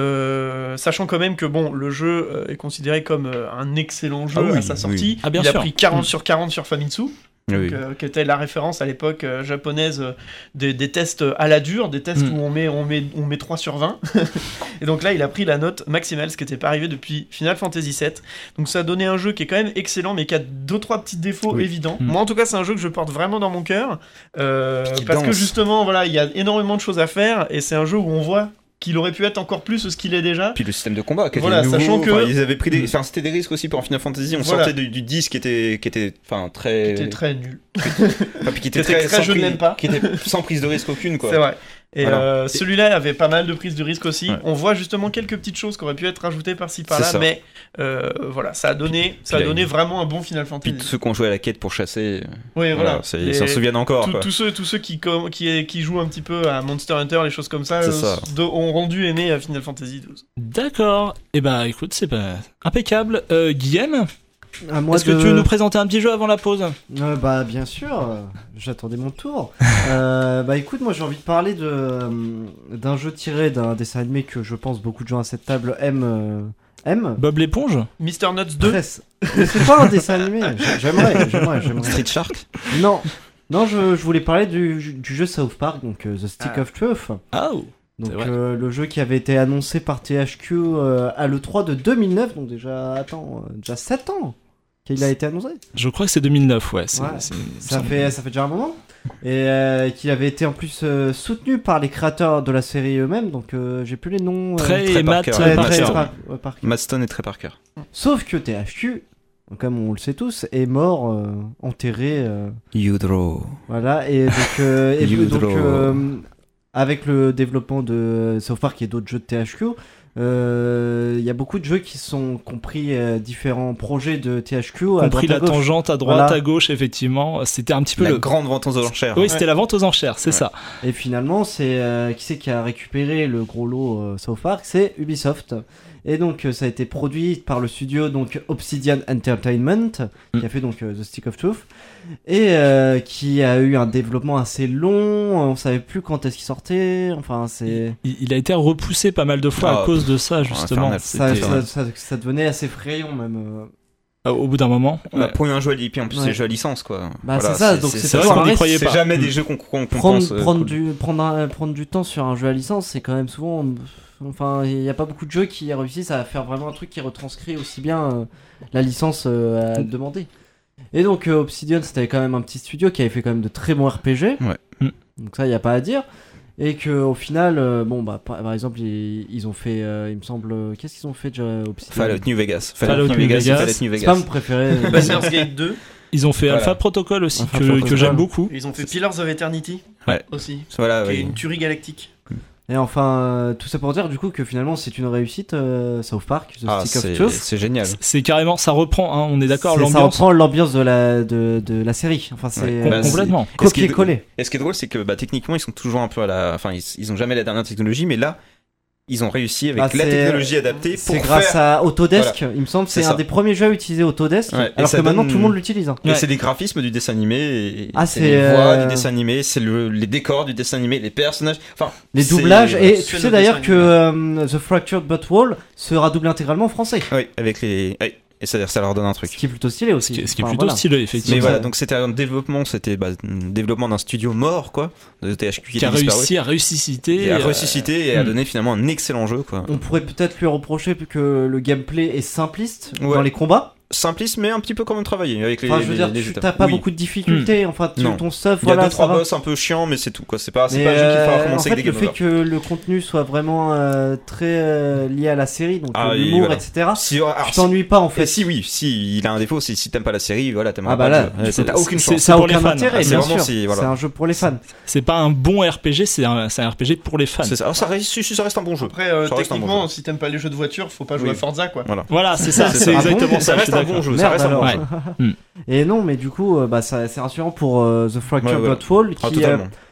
Euh, sachant quand même que bon, le jeu euh, est considéré comme euh, un excellent jeu ah oui, à sa sortie. Oui. Ah, bien Il sûr. a pris quarante sur quarante sur Famitsu. Donc, oui. euh, qui était la référence à l'époque euh, japonaise euh, des, des tests à la dure, des tests mm. où on met, on, met, on met trois sur vingt. Et donc là, il a pris la note maximale, ce qui n'était pas arrivé depuis Final Fantasy sept. Donc ça a donné un jeu qui est quand même excellent, mais qui a deux trois petits défauts oui. évidents. Mm. Moi, en tout cas, c'est un jeu que je porte vraiment dans mon cœur. Euh, parce danse. que justement, voilà, il y a énormément de choses à faire, et c'est un jeu où on voit qu'il aurait pu être encore plus ce qu'il est déjà. Puis le système de combat, qui voilà, était nouveau, sachant que ils avaient pris des, enfin c'était des risques aussi pour Final Fantasy. On voilà. sortait du, du dix qui était, qui était, enfin très, qui était très nul. Enfin, puis qui était très, très je ne l'aime pas. Qui était sans prise de risque aucune, quoi. C'est vrai. Et voilà. euh, celui-là avait pas mal de prises de risque aussi. Ouais. On voit justement quelques petites choses qui auraient pu être rajoutées par-ci par-là, mais euh, voilà, ça a donné, puis, ça a donné vraiment un bon Final Fantasy. Puis tous ceux qui ont joué à la quête pour chasser, oui, voilà, voilà ils s'en souviennent encore. Tous ceux, tous ceux qui, qui, qui jouent un petit peu à Monster Hunter, les choses comme ça, euh, ça. ont rendu aimer à Final Fantasy douze. D'accord. Et bah écoute, c'est pas impeccable. Euh, Guillaume, est-ce de... que tu veux nous présenter un petit jeu avant la pause ? euh, Bah bien sûr, euh, j'attendais mon tour. euh, bah écoute, moi j'ai envie de parler de, euh, d'un jeu tiré d'un dessin animé que je pense beaucoup de gens à cette table aiment. Euh, aiment. Bob l'éponge ? Mister Nuts deux. Mais c'est pas un dessin animé, j'aimerais, j'aimerais, j'aimerais. Street Shark ? Non, non, je, je voulais parler du, du jeu South Park, donc euh, The Stick ah. of Truth. Oh. Donc euh, le jeu qui avait été annoncé par T H Q euh, à l'E trois de deux mille neuf, donc déjà, attends, euh, déjà sept ans qu'il a été annoncé. Je crois que c'est deux mille neuf, ouais. C'est, ouais. C'est, ça, fait, ça fait déjà un moment. Et euh, qu'il avait été en plus euh, soutenu par les créateurs de la série eux-mêmes, donc euh, j'ai plus les noms. Euh, Trey et Matt Parker. Parker. Ouais, Parker. Matt Stone et Trey Parker. Sauf que T H Q, comme on le sait tous, est mort, euh, enterré. Euh... Udro. Voilà, et donc, euh, et donc euh, avec le développement de South Park et d'autres jeux de T H Q, il euh, y a beaucoup de jeux qui sont compris euh, différents projets de T H Q, compris la tangente à droite, voilà. à gauche, effectivement. C'était un petit peu la le... grande vente aux enchères. Oui, c'était ouais. la vente aux enchères, c'est ouais. ça. Et finalement, c'est euh, qui c'est qui a récupéré le gros lot euh, South Park ? C'est Ubisoft. Et donc euh, ça a été produit par le studio donc Obsidian Entertainment mm. qui a fait donc euh, The Stick of Truth et euh, qui a eu un développement assez long. On savait plus quand est-ce qu'il sortait. Enfin c'est. Il, il a été repoussé pas mal de fois oh, à cause de ça justement. Ça, ça, ça, ça devenait assez effrayant même. Euh... Au bout d'un moment, ouais. pour un jeu à puis en plus ouais. c'est jeu à licence quoi. Bah voilà, c'est ça, c'est, donc c'est, c'est, c'est vrai qu'on n'y croyait pas. C'est jamais des jeux qu'on, qu'on, qu'on prendre, pense. Prendre cool. du prendre un, prendre du temps sur un jeu à licence, c'est quand même souvent. Enfin, il n'y a pas beaucoup de jeux qui réussissent à faire vraiment un truc qui retranscrit aussi bien euh, la licence euh, à demander. Et donc euh, Obsidian, c'était quand même un petit studio qui avait fait quand même de très bons R P G. Ouais. Donc ça, il n'y a pas à dire. Et qu'au final, euh, bon bah par, par exemple, ils, ils ont fait, euh, il me semble, euh, qu'est-ce qu'ils ont fait déjà Obsidian ? Fallout New Vegas. Fallout, Fallout New, New Vegas. Vegas. Fallout New Vegas. C'est pas mon préféré. Baldur's Gate deux. Ils ont fait voilà. Alpha Protocol aussi, Alpha que, Protocol. que j'aime beaucoup. Ils ont fait Pillars of Eternity ouais. aussi, voilà, qui ouais. est une tuerie galactique. Et enfin, euh, tout ça pour dire du coup que finalement c'est une réussite, euh, South Park, The ah, Stick of Truth. C'est génial. C'est, c'est carrément, ça reprend, hein, on est d'accord, c'est, l'ambiance. Ça reprend l'ambiance de la, de, de la série. Enfin, c'est ouais, bah, complètement. Copier-coller. Et ce qui est drôle, c'est que bah, techniquement, ils sont toujours un peu à la. Enfin, ils, ils ont jamais la dernière technologie, mais là. Ils ont réussi avec bah, la technologie adaptée pour c'est grâce faire... à Autodesk, voilà. il me semble, c'est, c'est un un des premiers jeux à utiliser Autodesk, ouais, alors que donne... maintenant tout le monde l'utilise. Hein. Et ouais. c'est les graphismes du dessin animé, et ah, c'est, c'est les voix euh... du dessin animé, c'est le, les décors du dessin animé, les personnages, enfin les doublages. Et tu sais d'ailleurs que euh, The Fractured But Whole sera doublé intégralement en français. Oui, avec les. Oui. Et c'est-à-dire ça leur donne un truc. Ce qui est plutôt stylé aussi. Ce qui est, ce qui est enfin, plutôt voilà. stylé, effectivement. Mais voilà, donc c'était un développement, c'était bah, un développement d'un studio mort, quoi, de T H Q qui, qui a disparu. réussi à ressusciter. Et à ressusciter et à donner finalement un excellent jeu, quoi. On pourrait peut-être lui reprocher que le gameplay est simpliste ouais. dans les combats. Simpliste, mais un petit peu quand même travaillé avec les. Enfin, je veux les, dire, les tu étapes. t'as pas oui. beaucoup de difficultés. Mmh. Enfin, tu, non. ton stuff, il y a voilà. deux trois boss un peu chiants, mais c'est tout, quoi. C'est pas, c'est mais pas un jeu qu'il faut euh, commencer en fait, avec des le game fait que le contenu soit vraiment euh, très euh, lié à la série, donc ah, l'humour, voilà. et cetera. Si, alors, tu t'ennuies pas en fait. Si oui, si il a un défaut, c'est si t'aimes pas la série, voilà, t'aimes ah pas bah le jeu. T'as aucune chance. C'est pour les fans. Intérêt, c'est bien sûr. Si, voilà. C'est un jeu pour les fans. C'est pas un bon R P G, c'est un, c'est un R P G pour les fans. C'est ça. Alors ça reste, ça reste un bon jeu. Après, euh, techniquement, si t'aimes pas les jeux de voiture, faut pas jouer à Forza, quoi. Voilà. Voilà, c'est ça. C'est exactement ça. Ça reste un bon jeu. Ça reste un bon jeu. Et non, mais du coup, euh, bah, ça, c'est rassurant pour euh, The Fractured ouais, ouais. But Whole, qui, ah, euh,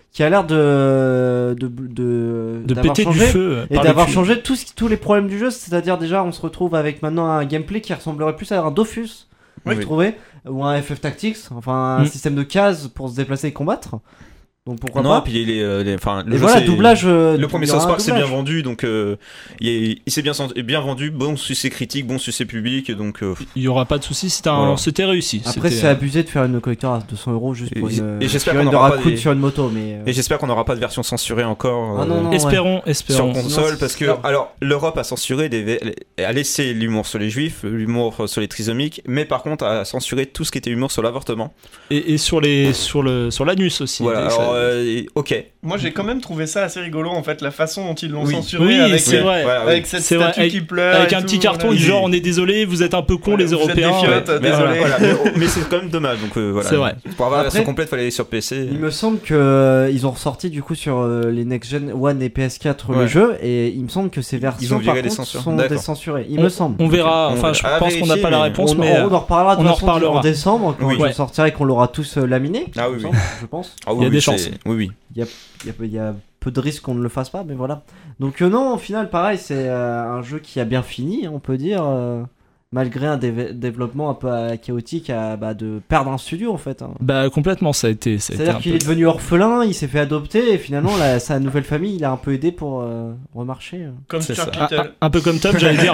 qui a l'air de de de, de péter changé, du feu et d'avoir changé tous tous les problèmes du jeu. C'est-à-dire déjà, on se retrouve avec maintenant un gameplay qui ressemblerait plus à un Dofus, oui. je trouvais, ou un F F Tactics, enfin un mm. système de cases pour se déplacer et combattre. Donc pourquoi non, pas. puis les, les, les, enfin, le et jeu, voilà, doublage. Euh, le premier South Park s'est bien vendu, donc euh, il, il s'est bien, bien vendu, bon succès critique, bon succès public, donc. Euh, il y aura pas de souci, c'était, un, voilà. c'était réussi. Après, c'était... c'est abusé de faire une collector à deux cents euros juste pour et, une. Et j'espère qu'on n'aura pas des... sur une moto, mais. Euh... Et j'espère qu'on n'aura pas de version censurée encore. Ah, non, non, euh, espérons, ouais. espérons. Sur console, parce que non. alors l'Europe a censuré, des, a laissé l'humour sur les juifs, l'humour sur les trisomiques, mais par contre a censuré tout ce qui était humour sur l'avortement. Et, et sur les, sur le, sur l'anus aussi. Voilà. Alors, ça... euh, ok. Moi j'ai quand même trouvé ça assez rigolo en fait, la façon dont ils l'ont oui. censuré oui, avec, c'est vrai. Voilà, avec cette c'est statue vrai. qui pleure. Avec un petit tout, carton, voilà. genre on est désolé, vous êtes un peu cons ouais, les Européens. Vous êtes des fiottes, mais, désolé. Voilà, voilà. mais, mais c'est quand même dommage. Donc euh, voilà. C'est vrai. Pour avoir Après, la version complète, il fallait aller sur P C. Il me semble que euh, ils ont ressorti du coup sur euh, les Next Gen One et P S quatre ouais. le jeu, et il me semble que ces versions par contre sont décensurées. Il on, me semble. On verra. Enfin, je pense qu'on n'a pas la réponse, mais on en reparlera. On en reparlera en décembre quand il sortira et qu'on l'aura tous laminé. Ah oui, je pense. Il y a des chances. Oui, oui. Il y a, il y a peu de risques qu'on ne le fasse pas, mais voilà. Donc euh, non, au final, pareil, c'est euh, un jeu qui a bien fini, on peut dire, euh, malgré un dé- développement un peu euh, chaotique, à, bah, de perdre un studio en fait. Hein. Bah complètement, ça a été. Ça a C'est-à-dire été qu'il peu... est devenu orphelin, il s'est fait adopter, et finalement, la, sa nouvelle famille, il a un peu aidé pour euh, remarcher. Comme Stuart Little. Un, un peu comme Tom, j'allais dire.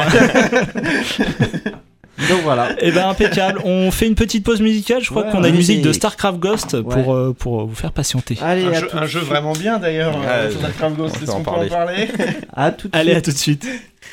Donc voilà. Et ben impeccable. On fait une petite pause musicale. Je crois ouais, qu'on a une musique de StarCraft Ghost ouais. pour euh, pour vous faire patienter. Allez, un, jeu, un jeu vraiment bien d'ailleurs. Ah, euh, StarCraft Ghost. Est-ce qu'on peut en parler? À tout de Allez, suite. à tout de suite.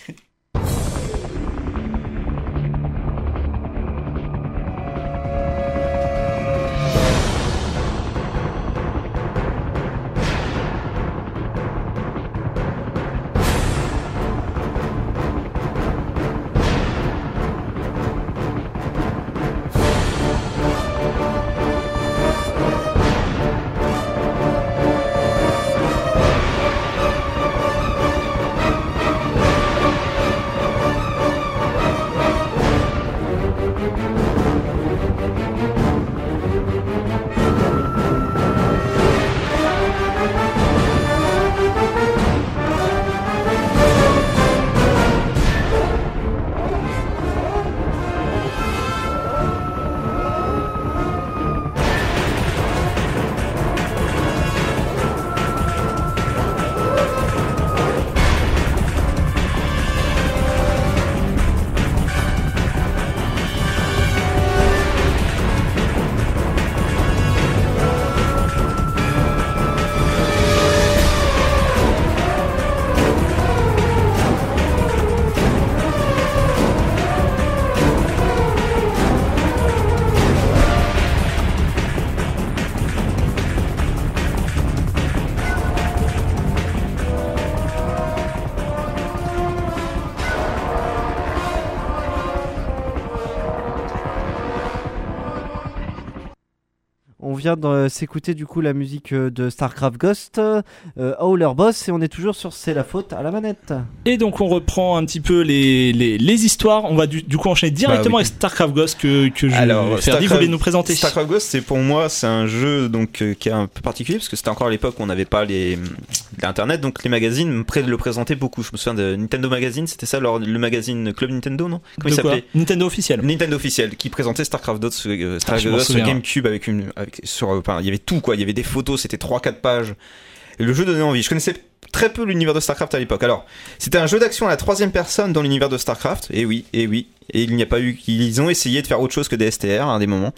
On vient de s'écouter du coup la musique de StarCraft Ghost, euh, Howler Boss, et on est toujours sur C'est la faute à la manette. Et donc on reprend un petit peu les, les, les histoires. On va du, du coup enchaîner directement bah oui. avec StarCraft Ghost que, que je Alors, Ferdi voulait nous présenter. StarCraft Ghost, c'est pour moi c'est un jeu donc euh, qui est un peu particulier parce que c'était encore à l'époque où on n'avait pas les l'internet, donc les magazines près de le présenter beaucoup. Je me souviens de Nintendo Magazine, c'était ça, alors, le magazine Club Nintendo, non? Comment de il s'appelait? Nintendo officiel. Nintendo officiel qui présentait StarCraft Ghost, euh, StarCraft ah, Ghost sur GameCube avec une avec sur enfin il y avait tout quoi, il y avait des photos, c'était trois quatre pages. Et le jeu donnait envie. Je connaissais très peu l'univers de StarCraft à l'époque. Alors, c'était un jeu d'action à la troisième personne dans l'univers de StarCraft. Et oui, et oui. Et il n'y a pas eu. Ils ont essayé de faire autre chose que des S T R à un des moments.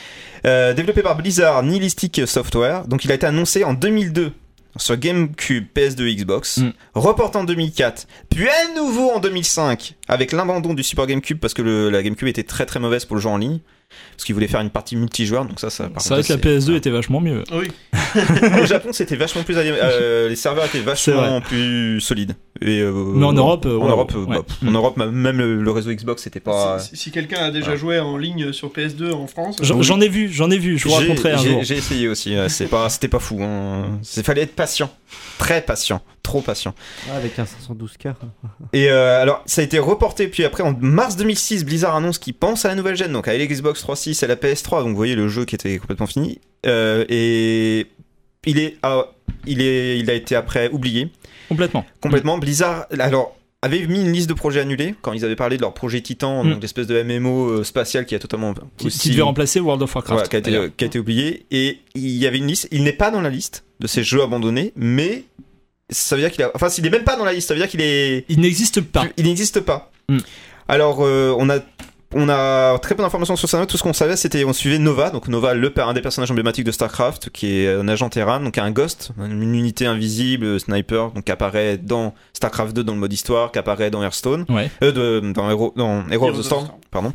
Euh, développé par Blizzard Nihilistic Software. Donc, il a été annoncé en deux mille deux sur GameCube, P S deux, Xbox. Mm. Reporté en deux mille quatre. Puis à nouveau en deux mille cinq avec l'abandon du support GameCube parce que le, la GameCube était très très mauvaise pour le jeu en ligne. Parce qu'ils voulaient faire une partie multijoueur, donc ça, ça. C'est vrai que la P S deux était vachement mieux. Oui. Au Japon, c'était vachement plus. Euh, les serveurs étaient vachement plus solides. Et, euh, Mais en Europe, en ouais, Europe, ouais. bah, en Europe, même le, le réseau Xbox, c'était pas. Si, si quelqu'un a déjà ouais. joué en ligne sur P S deux en France, j'en, j'en ai vu, j'en ai vu. Je vous j'ai, raconterai un j'ai, jour. J'ai essayé aussi. C'est pas, c'était pas fou. Hein. Il fallait être patient, très patient, trop patient. Ouais, avec un cinq cent douze K. Et euh, alors, ça a été reporté. Puis après, en mars deux mille six, Blizzard annonce qu'ils pensent à la nouvelle gen, donc à l'Xbox trois six, à la P S trois. Donc vous voyez le jeu qui était complètement fini. Euh, et il est, euh, il est, il a été après oublié. Complètement. Complètement. Mmh. Blizzard, alors, avait mis une liste de projets annulés quand ils avaient parlé de leur projet Titan, mmh. donc l'espèce de M M O spatial qui a totalement qui, aussi, qui devait remplacer World of Warcraft, voilà, qui, a été, qui a été oublié. Et il y avait une liste. Il n'est pas dans la liste de ces jeux abandonnés, mais ça veut dire qu'il a, enfin, s'il n'est même pas dans la liste, ça veut dire qu'il est, il n'existe pas. Il n'existe pas. Mmh. Alors, euh, on a On a très peu d'informations sur ça. Tout ce qu'on savait, c'était on suivait Nova, donc Nova, le un des personnages emblématiques de Starcraft, qui est un agent Terran, donc un ghost, une unité invisible, sniper, donc qui apparaît dans Starcraft deux dans le mode histoire, qui apparaît dans Hearthstone, ouais. euh, de, dans Hero, dans Hero of the Storm, pardon.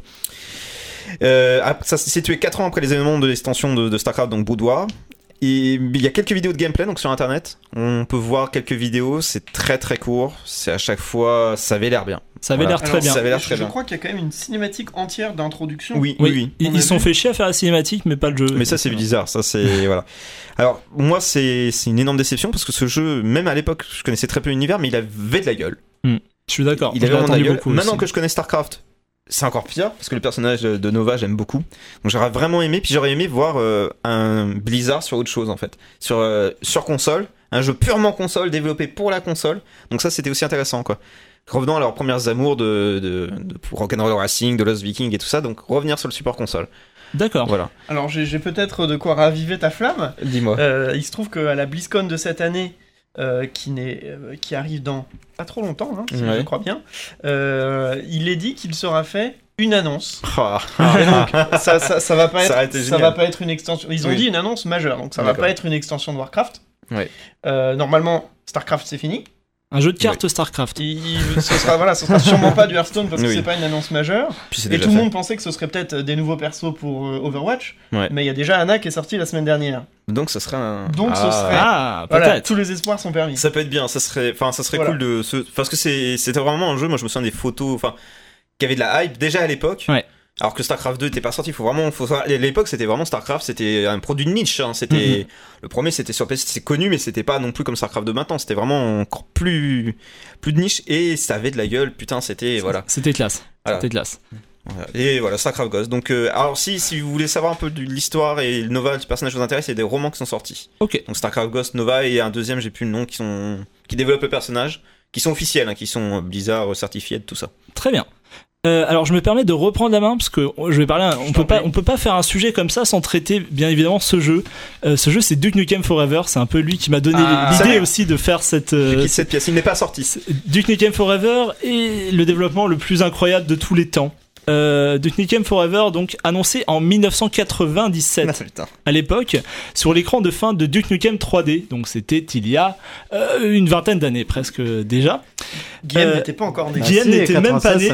Euh, ça s'est situé quatre ans après les événements de l'extension de, de Starcraft, donc Brood War. Et il y a quelques vidéos de gameplay donc sur internet. On peut voir quelques vidéos, c'est très très court. C'est à chaque fois, ça avait l'air bien. Ça avait voilà. l'air très bien. Ça avait l'air je, très je bien. crois qu'il y a quand même une cinématique entière d'introduction. Oui, oui, oui. Ils, ils sont fait chier à faire la cinématique, mais pas le jeu. Mais ça c'est Blizzard, ça c'est voilà. Alors moi c'est c'est une énorme déception parce que ce jeu, même à l'époque, je connaissais très peu l'univers, mais il avait de la gueule. Mm. Je suis d'accord. Il avait vraiment de la gueule. Maintenant aussi. que je connais Starcraft, c'est encore pire parce que le personnage de Nova j'aime beaucoup, donc j'aurais vraiment aimé, puis j'aurais aimé voir euh, un Blizzard sur autre chose en fait, sur euh, sur console, un jeu purement console développé pour la console, donc ça c'était aussi intéressant quoi. Revenons à leurs premières amours de, de, de Rock'n'Roll Racing, de Lost Viking et tout ça, donc revenir sur le support console. D'accord. Voilà. Alors j'ai, j'ai peut-être de quoi raviver ta flamme. Dis-moi. Euh, il se trouve qu'à la BlizzCon de cette année, euh, qui, n'est, euh, qui arrive dans pas trop longtemps, hein, si ouais. je crois bien, euh, il est dit qu'il sera fait une annonce. Oh. Et donc ça, ça, ça va pas être, ça, ça va pas être une extension. Ils ont oui. dit une annonce majeure, donc ça D'accord. va pas être une extension de Warcraft. Ouais. Euh, normalement, Starcraft c'est fini. Un jeu de cartes oui. Starcraft. Il, il, ce sera voilà, ce sera sûrement pas du Hearthstone parce que oui. c'est pas une annonce majeure. Et tout le monde pensait que ce serait peut-être des nouveaux persos pour euh, Overwatch. Ouais. Mais il y a déjà Anna qui est sortie la semaine dernière. Donc ce serait un. Donc ah. ce serait. Ah, voilà, peut-être. tous les espoirs sont permis. Ça peut être bien. Ça serait, enfin, ça serait voilà. cool de se, parce que c'est, c'était vraiment un jeu. Moi, je me souviens des photos, enfin, qui avait de la hype déjà à l'époque. Ouais. Alors que Starcraft deux n'était pas sorti, il faut vraiment, faut savoir, à l'époque c'était vraiment Starcraft, c'était un produit de niche, hein. C'était, mm-hmm. le premier c'était sur P C, c'était connu, mais c'était pas non plus comme Starcraft deux maintenant, c'était vraiment encore plus, plus de niche, et ça avait de la gueule, putain, c'était, voilà. C'était classe, voilà. C'était classe. Voilà. Et voilà, Starcraft Ghost. Donc, euh, alors si, si vous voulez savoir un peu de l'histoire et le Nova, le personnage vous intéresse, il y a des romans qui sont sortis. Ok. Donc Starcraft Ghost, Nova, et un deuxième, j'ai plus le nom, qui sont, qui développent le personnage, qui sont officiels, hein, qui sont Blizzard certifiés, tout ça. Très bien. Euh, alors je me permets de reprendre la main parce que je vais parler. On peut pas, on peut pas faire un sujet comme ça sans traiter bien évidemment ce jeu. Euh, ce jeu c'est Duke Nukem Forever. C'est un peu lui qui m'a donné ah, l'idée aussi de faire cette. Euh, cette pièce. Il n'est pas sorti. Duke Nukem Forever est le développement le plus incroyable de tous les temps. Euh, Duke Nukem Forever, donc annoncé en dix-neuf cent quatre-vingt-dix-sept ah, à l'époque sur l'écran de fin de Duke Nukem trois D. Donc c'était il y a euh, une vingtaine d'années presque déjà. Guillaume euh, n'était pas encore né. Guillaume bah, si, n'était même pas né.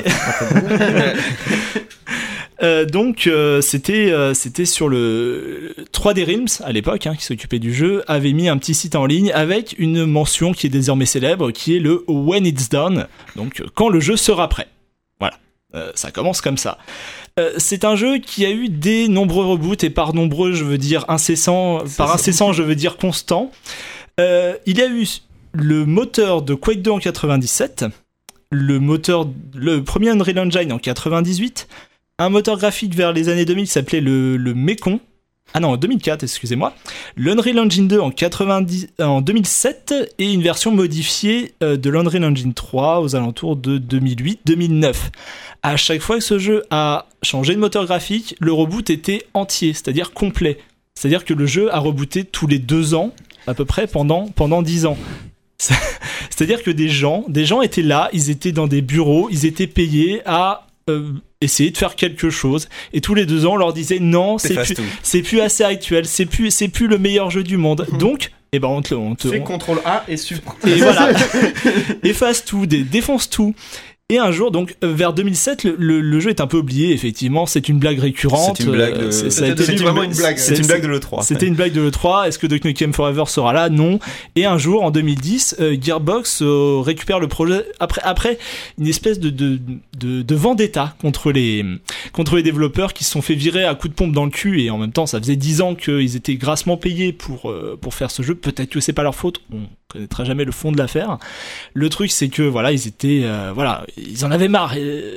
euh, donc euh, c'était euh, c'était sur le trois D Realms à l'époque hein, qui s'occupait du jeu, avait mis un petit site en ligne avec une mention qui est désormais célèbre, qui est le When It's Done, donc quand le jeu sera prêt. Voilà. Euh, ça commence comme ça. Euh, c'est un jeu qui a eu des nombreux reboots, et par nombreux je veux dire incessant, ça, par incessant je veux dire constant. Euh, il y a eu le moteur de Quake deux en quatre-vingt-dix-sept, le moteur, le premier Unreal Engine en quatre-vingt-dix-huit, un moteur graphique vers les années deux mille qui s'appelait le, le Mekon. Ah non, en deux mille quatre, excusez-moi. L'Unreal Engine deux en, quatre-vingt-dix, en deux mille sept et une version modifiée de l'Unreal Engine trois aux alentours de deux mille huit deux mille neuf. À chaque fois que ce jeu a changé de moteur graphique, le reboot était entier, c'est-à-dire complet. C'est-à-dire que le jeu a rebooté tous les deux ans, à peu près pendant, pendant dix ans. C'est-à-dire que des gens, des gens étaient là, ils étaient dans des bureaux, ils étaient payés à... Euh, essayer de faire quelque chose, et tous les deux ans on leur disait non, c'est plus, c'est plus assez actuel, c'est plus, c'est plus le meilleur jeu du monde. Mmh. Donc eh ben on te, on te fais on... contrôle A et sup et voilà, efface tout, dé, défonce tout. Et un jour, donc vers deux mille sept, le, le, le jeu est un peu oublié. Effectivement, c'est une blague récurrente. C'est une blague. De... C'est, ça a été vraiment une blague. C'est, c'est une blague de l'E trois. C'était une blague de l'E trois. Est-ce que Duke Nukem Forever sera là ? Non. Et un jour, en deux mille dix, euh, Gearbox euh, récupère le projet après après une espèce de de de, de vendetta contre les contre les développeurs qui se sont fait virer à coups de pompe dans le cul. Et en même temps, ça faisait dix ans qu'ils étaient grassement payés pour euh, pour faire ce jeu. Peut-être que c'est pas leur faute. On connaîtra jamais le fond de l'affaire. Le truc, c'est que voilà, ils étaient euh, voilà. Ils en avaient marre. Euh,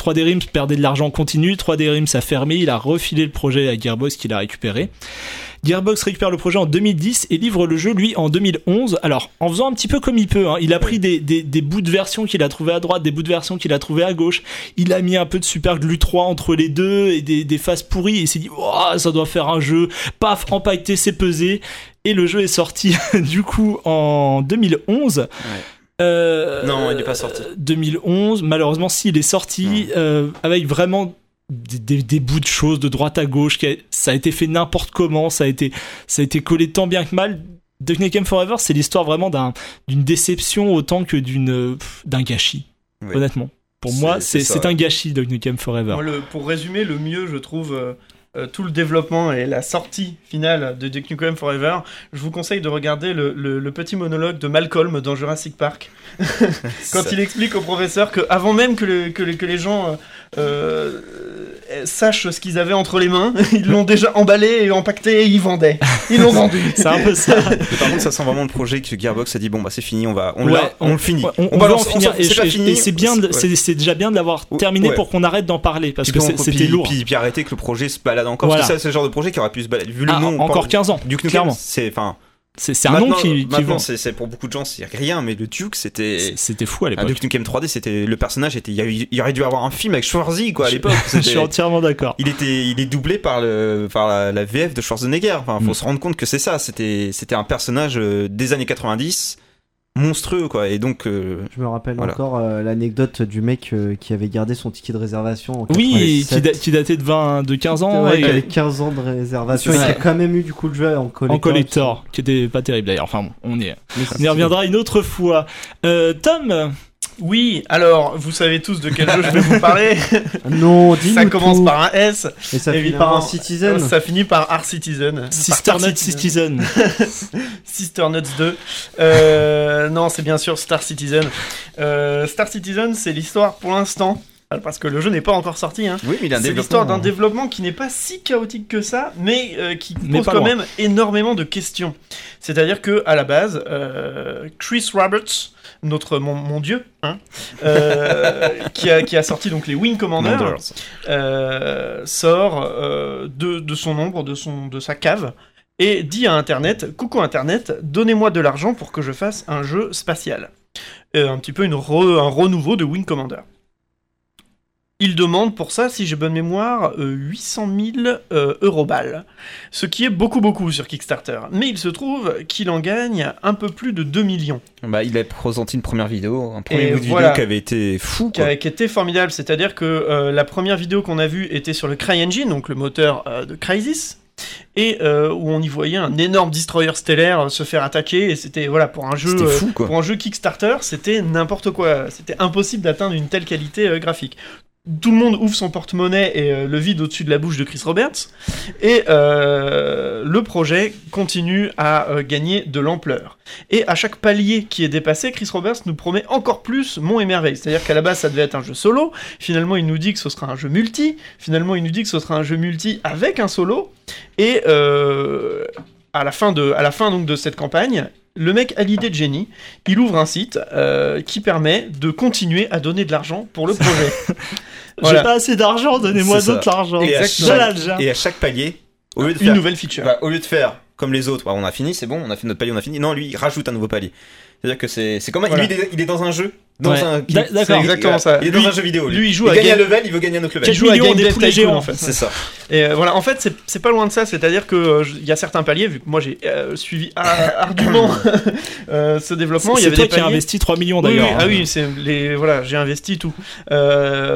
trois D Realms perdait de l'argent continu, trois D Realms a fermé, il a refilé le projet à Gearbox qu'il a récupéré. Gearbox récupère le projet en deux mille dix et livre le jeu, lui, en deux mille onze. Alors, en faisant un petit peu comme il peut, hein. Il a pris des, des, des bouts de version qu'il a trouvé à droite, des bouts de version qu'il a trouvé à gauche. Il a mis un peu de Super Glue trois entre les deux et des, des phases pourries. Et il s'est dit, oh, ça doit faire un jeu. Paf, empaqueté, c'est pesé. Et le jeu est sorti, du coup, en deux mille onze. Ouais. Euh, non, il n'est pas sorti. deux mille onze, malheureusement, si, il est sorti euh, avec vraiment... Des, des, des bouts de choses de droite à gauche, qui a, ça a été fait n'importe comment, ça a été, ça a été collé tant bien que mal. Duke Nukem Forever, c'est l'histoire vraiment d'un, d'une déception autant que d'une, d'un gâchis, oui. Honnêtement. Pour c'est, moi, c'est, c'est, c'est un gâchis, Duke Nukem Forever. Moi, le, pour résumer, le mieux, je trouve, euh, euh, tout le développement et la sortie finale de Duke Nukem Forever, je vous conseille de regarder le, le, le petit monologue de Malcolm dans Jurassic Park, quand il explique au professeur qu'avant même que, le, que, les, que les gens... Euh, sachent ce qu'ils avaient entre les mains, ils l'ont déjà emballé et empaqueté et ils vendaient. Ils l'ont vendu. C'est un peu ça. Mais par contre, ça sent vraiment le projet que Gearbox a dit bon bah c'est fini, on va, on ouais, l'a, on, on le finit. Ouais, on, on, on va en finir. Et, c'est, fini. et c'est bien, de, ouais. c'est, c'est déjà bien de l'avoir terminé ouais. pour qu'on arrête d'en parler parce puis que c'est, c'était puis, lourd. Puis, puis arrêter que le projet se balade encore. Voilà. Parce que c'est ce genre de projet qui aurait pu se balader. Vu le ah, nom. Encore quinze ans. Duke Nukem, c'est enfin. C'est, c'est un maintenant, nom qui, qui maintenant vend. C'est, c'est pour beaucoup de gens c'est rien, mais le Duke c'était c'est, c'était fou à l'époque. Un Duke Nukem trois D, c'était le personnage était il y, a, il y aurait dû avoir un film avec Schwarzy quoi à l'époque. Je suis entièrement d'accord. Il était il est doublé par le par la, la V F de Schwarzenegger. Enfin faut mm. se rendre compte que c'est ça. C'était c'était un personnage des années quatre-vingt-dix. Monstrueux quoi et donc euh, je me rappelle voilà. encore euh, l'anecdote du mec euh, qui avait gardé son ticket de réservation en oui qui, da- qui datait de vingt de quinze ans ouais, et... qui avait quinze ans de réservation ouais. Il a quand même eu du coup le jeu en collector, en collector qui... qui était pas terrible d'ailleurs enfin bon on y on y reviendra une autre fois. euh, Tom. Oui, alors, vous savez tous de quel jeu je vais vous parler. Non, dis-nous Ça commence tout. par un S. Et ça finit par un Citizen. Ça finit par Art Citizen. Sister Nuts Citizen. Sister Nuts deux. Euh, non, c'est bien sûr Star Citizen. Euh, Star Citizen, c'est l'histoire pour l'instant. Parce que le jeu n'est pas encore sorti. Hein. Oui, mais il a un c'est l'histoire d'un développement qui n'est pas si chaotique que ça, mais euh, qui mais pose quand loin. même énormément de questions. C'est-à-dire que à la base, euh, Chris Roberts, notre mon, mon dieu, hein, euh, qui a qui a sorti donc les Wing Commander, euh, sort euh, de de son ombre, de son de sa cave. Et dit à Internet, coucou Internet, donnez-moi de l'argent pour que je fasse un jeu spatial. Euh, un petit peu une re, un renouveau de Wing Commander. Il demande pour ça, si j'ai bonne mémoire, euh, huit cent mille euh, euroballes. Ce qui est beaucoup beaucoup sur Kickstarter. Mais il se trouve qu'il en gagne un peu plus de deux millions. Bah, il a présenté une première vidéo, un premier Et bout de voilà, vidéo qui avait été fou. Qui, a, qui était formidable, c'est-à-dire que euh, la première vidéo qu'on a vue était sur le CryEngine, donc le moteur euh, de Crysis. Et euh, où on y voyait un énorme destroyer stellaire se faire attaquer et c'était voilà pour un jeu fou, euh, pour un jeu Kickstarter c'était n'importe quoi, c'était impossible d'atteindre une telle qualité euh, graphique. Tout le monde ouvre son porte-monnaie et euh, le vide au-dessus de la bouche de Chris Roberts et euh, le projet continue à euh, gagner de l'ampleur. Et à chaque palier qui est dépassé, Chris Roberts nous promet encore plus monts et merveilles. C'est-à-dire qu'à la base ça devait être un jeu solo, finalement il nous dit que ce sera un jeu multi, finalement il nous dit que ce sera un jeu multi avec un solo et euh, à la fin de à la fin donc de cette campagne, le mec a l'idée de génie, il ouvre un site euh, qui permet de continuer à donner de l'argent pour le projet. Voilà. J'ai pas assez d'argent, donnez-moi d'autre l'argent. Et à, chaque, et à chaque palier, au lieu de une faire, nouvelle feature. Bah, au lieu de faire comme les autres, bah, on a fini, c'est bon, on a fait notre palier, on a fini. Non, lui, il rajoute un nouveau palier. C'est-à-dire que c'est, c'est comme voilà. lui, il est, il est dans un jeu. Dans ouais. un, D'accord. C'est exactement il, ça. Il est lui, dans un jeu vidéo. Lui, lui il joue il à gagne game... un level, il veut gagner un autre level. Il joue à Game Dev Tycoon, en fait. C'est ça. Et euh, voilà, en fait, c'est, c'est pas loin de ça. C'est-à-dire que euh, il y a certains paliers, vu que moi j'ai euh, suivi ardument euh, ce développement. C'est, il y avait c'est toi des paliers... qui as investi trois millions d'ailleurs. Oui, oui. Ah oui, c'est les voilà, j'ai investi tout. Euh...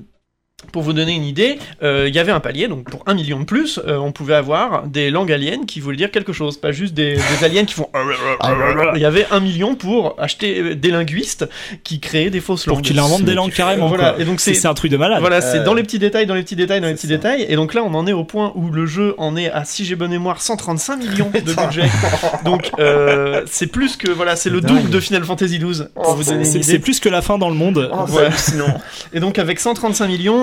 Pour vous donner une idée, il euh, y avait un palier, donc pour un million de plus, euh, on pouvait avoir des langues aliens qui voulaient dire quelque chose, pas juste des, des aliens qui font... Il y avait un million pour acheter des linguistes qui créaient des fausses langues. Pour qu'ils inventent des langues carrément. Voilà. Quoi. Et donc c'est, c'est, c'est un truc de malade. Voilà, euh... c'est dans les petits détails, dans les petits détails, dans les petits ça. détails. Et donc là, on en est au point où le jeu en est à, si j'ai bonne mémoire, cent trente-cinq millions de budget. Donc euh, c'est plus que... Voilà, c'est, c'est le double de Final Fantasy douze. Pour oh, vous donner c'est, une c'est plus que la fin dans le monde. Oh, voilà. Sinon. Et donc avec cent trente-cinq millions,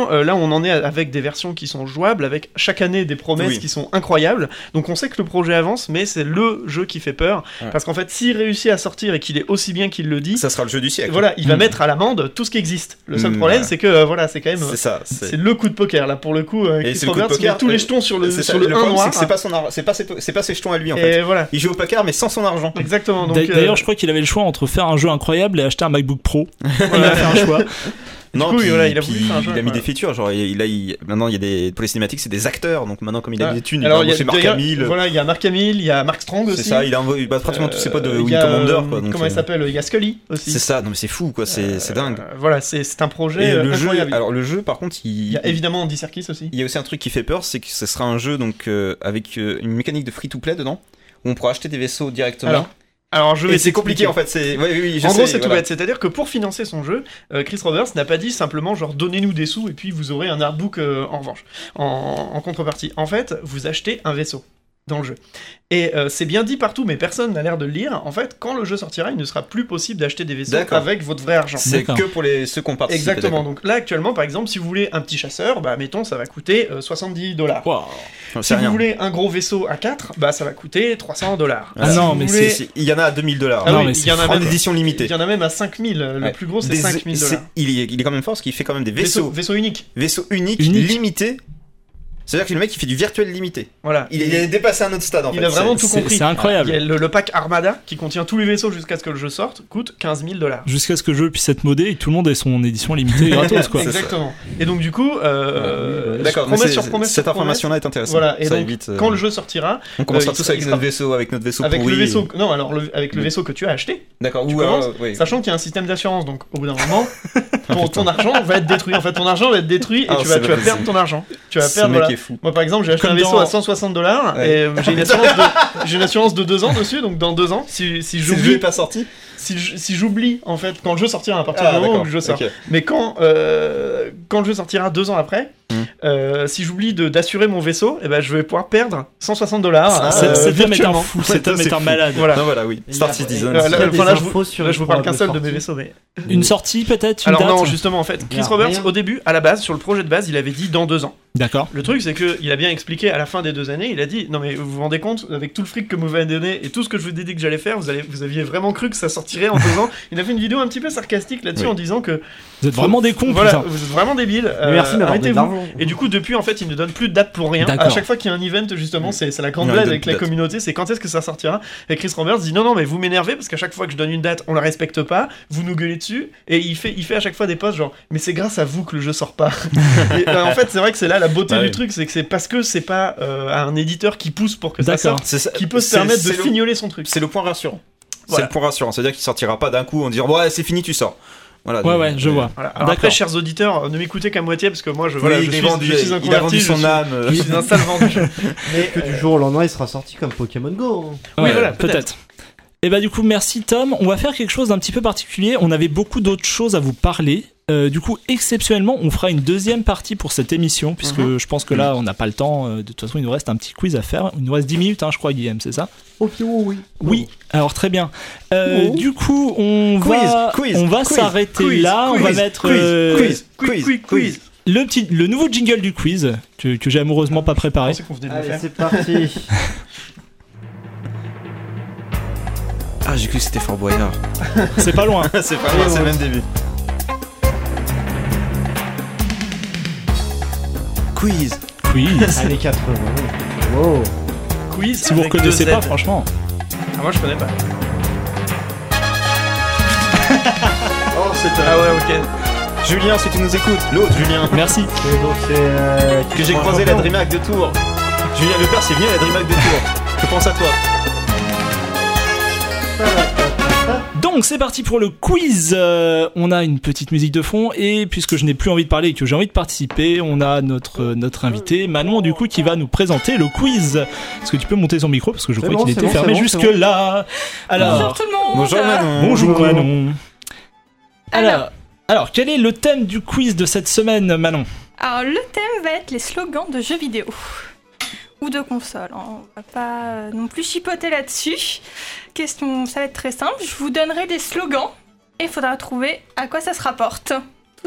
maintenant, euh, là, on en est avec des versions qui sont jouables, avec chaque année des promesses oui. qui sont incroyables. Donc on sait que le projet avance, mais c'est le jeu qui fait peur. Ouais. Parce qu'en fait, s'il réussit à sortir et qu'il est aussi bien qu'il le dit, ça sera le jeu du siècle. Voilà, il mmh. va mettre à l'amende tout ce qui existe. Le seul mmh, problème, ouais. c'est que euh, voilà, c'est quand même. C'est ça. C'est... c'est le coup de poker là pour le coup. Euh, et Chris c'est le Roberts coup de poker. Met tous les jetons sur le c'est sur ça, le, le un noir. C'est que c'est pas son ar... c'est pas ses... c'est pas ses jetons à lui en et fait. Voilà. Il joue au poker mais sans son argent. Exactement. Donc, D'ailleurs, euh... je crois qu'il avait le choix entre faire un jeu incroyable et acheter un MacBook Pro. Il a fait un choix. Non, coup, puis, voilà, il a, puis, voulu faire un jeu, il a mis voilà. des features, genre il a, il, maintenant il y a des pour les cinématiques c'est des acteurs, donc maintenant comme il a ah, des thunes, alors, il va embaucher Mark Hamill. Voilà, il y a Mark Hamill, il y a Mark Strong aussi. C'est ça, il a envoyé bah, pratiquement euh, tous ses potes de Wing a, Commander quoi. Donc, donc, comment euh... il s'appelle ? Il y a Scully aussi. C'est ça, non mais c'est fou quoi, c'est, euh, c'est dingue. Euh, voilà, c'est, c'est un projet et euh, le incroyable. Jeu, alors le jeu par contre, il, il y a évidemment Andy Serkis aussi. Il y a aussi un truc qui fait peur, c'est que ce sera un jeu donc euh, avec euh, une mécanique de free to play dedans, où on pourra acheter des vaisseaux directement. Alors, Alors, je vais et c'est compliqué en fait. C'est... Oui, oui, je en sais, gros, c'est voilà. tout bête. C'est-à-dire que pour financer son jeu, euh, Chris Roberts n'a pas dit simplement genre donnez-nous des sous et puis vous aurez un artbook euh, en revanche, en, en contrepartie. En fait, vous achetez un vaisseau dans le jeu. Et euh, c'est bien dit partout, mais personne n'a l'air de le lire. En fait, quand le jeu sortira, il ne sera plus possible d'acheter des vaisseaux d'accord. avec votre vrai argent. C'est d'accord. que pour les ceux qui ont participé. Exactement. D'accord. Donc là, actuellement, par exemple, si vous voulez un petit chasseur, bah mettons, ça va coûter euh, soixante-dix dollars. Wow. Si vous rien. voulez un gros vaisseau à quatre, bah ça va coûter trois cents dollars. Ah si non, mais voulez... c'est, c'est... il y en a à deux mille dollars. Ah non, oui, mais il y en a en même... édition limitée. Il y en a même à cinq mille. Le ouais. plus gros, c'est des... cinq mille dollars. Il est, il est quand même fort parce qu'il fait quand même des vaisseaux. Vaisseau, vaisseau unique. Vaisseau unique, unique. limité. C'est-à-dire que le mec il fait du virtuel limité. Voilà. Il, il est dépassé à un autre stade en il fait. Il a vraiment c'est, tout compris. C'est incroyable. Il y a le, le pack Armada qui contient tous les vaisseaux jusqu'à ce que le jeu sorte coûte quinze mille dollars. Jusqu'à ce que le jeu puisse être modé et que tout le monde ait son édition limitée gratos quoi. Exactement. Et donc du coup, euh, ouais, d'accord. Promesse sur promesse cette sur information-là est intéressante. Voilà. Et ça donc évite, euh... quand le jeu sortira, on commencera euh, tous avec notre vaisseau, avec notre vaisseau avec pourri. le vaisseau. Non, alors le, avec le vaisseau que tu as acheté. D'accord. Tu ou commences, euh, oui. sachant qu'il y a un système d'assurance. Donc au bout d'un moment, ton, ton argent va être détruit. En fait, ton argent va être détruit et tu vas tu vas perdre ton argent. Tu vas perdre. Moi par exemple, j'ai acheté un vaisseau à cent soixante dollars ouais. et j'ai une assurance de j'ai une assurance de deux ans dessus, donc dans deux ans si si j'oublie si le jeu est pas sorti si, si j'oublie en fait quand le jeu sortira à partir ah, du moment où le jeu sort okay. mais quand euh, quand le jeu sortira deux ans après mm. euh, si j'oublie de, d'assurer mon vaisseau et eh ben je vais pouvoir perdre cent soixante dollars ah, euh, cet homme est un fou cet homme est un malade voilà non, voilà oui Star Citizen là, là, là, là je vous, là, je vous parle qu'un seul de mes vaisseaux mais une sortie peut-être une alors date non justement en fait Chris Roberts rien. Au début à la base sur le projet de base il avait dit dans deux ans. D'accord. Le truc, c'est qu'il a bien expliqué à la fin des deux années, il a dit non mais vous vous rendez compte, avec tout le fric que vous m'avez donné et tout ce que je vous ai dit que j'allais faire, vous, allez, vous aviez vraiment cru que ça sortirait en deux ans. Il a fait une vidéo un petit peu sarcastique là-dessus oui. en disant que vous êtes vraiment des cons, voilà, putain. Vous êtes vraiment débiles. Euh, Merci, arrêtez-vous. Et du coup, depuis en fait, il ne donne plus de date pour rien. D'accord. À chaque fois qu'il y a un event, justement, c'est, c'est la grande blague avec la date. Communauté, c'est quand est-ce que ça sortira. Et Chris Roberts dit non non mais vous m'énervez parce qu'à chaque fois que je donne une date, on la respecte pas, vous nous gueulez dessus. Et il fait, il fait à chaque fois des posts genre mais c'est grâce à vous que le jeu sort pas. Et, euh, en fait, c'est vrai que c'est là la beauté bah, du oui. truc, c'est que c'est parce que c'est pas euh, un éditeur qui pousse pour que ça sorte, ça, qui peut se permettre de fignoler son truc. C'est le point rassurant. Voilà. C'est le point rassurant, c'est-à-dire qu'il sortira pas d'un coup en disant ouais c'est fini tu sors. Voilà, ouais, ouais, je vois. Voilà. Alors après, chers auditeurs, ne m'écoutez qu'à moitié parce que moi, je, oui, voilà, je, suis, vendu, je suis un il a vendu son âme. Je suis un sale vendu. Mais que du jour au lendemain, il sera sorti comme Pokémon Go. Hein. Oui, ouais, voilà, peut-être. peut-être. Et bah du coup, merci Tom. On va faire quelque chose d'un petit peu particulier. On avait beaucoup d'autres choses à vous parler. Euh, du coup, exceptionnellement, on fera une deuxième partie pour cette émission, puisque mm-hmm. je pense que là, on n'a pas le temps. De toute façon, il nous reste un petit quiz à faire. Il nous reste dix minutes, hein, je crois, Guillaume, c'est ça ? Ok, oh, oui. Oui, alors très bien. Euh, oh. Du coup, on quiz, va, quiz, on va quiz, s'arrêter quiz, là. Quiz, on va mettre quiz, euh, quiz, quiz, quiz, quiz. Le, petit, le nouveau jingle du quiz, que, que j'ai amoureusement pas préparé. Je pensais qu'on venait de Allez, le faire. C'est parti. Ah, j'ai cru que c'était Fort Boyard. C'est pas loin. C'est pas loin, c'est le même début. Quiz. Quiz. Années quatre-vingts. Wow. Quiz. Si vous reconnaissez pas, franchement. Ah, moi je connais pas. Oh, c'est un... Ah ouais, ok. Julien, si tu nous écoutes, l'autre Julien. Merci. Et donc c'est euh, que j'ai croisé la DreamHack de Tours. Julien Lepers, c'est venu à la DreamHack de Tours. Je pense à toi. Donc c'est parti pour le quiz. Euh, on a une petite musique de fond et puisque je n'ai plus envie de parler et que j'ai envie de participer, on a notre notre invité Manon du coup qui va nous présenter le quiz. Est-ce que tu peux monter son micro parce que je crois bon, qu'il était bon, fermé bon, jusque bon. là. Alors bonjour tout le monde. Bonjour Manon. Bonjour Manon. Alors, alors alors quel est le thème du quiz de cette semaine, Manon ? Alors le thème va être les slogans de jeux vidéo. Ou de console, on va pas non plus chipoter là-dessus. Question, ça va être très simple, je vous donnerai des slogans et il faudra trouver à quoi ça se rapporte, tout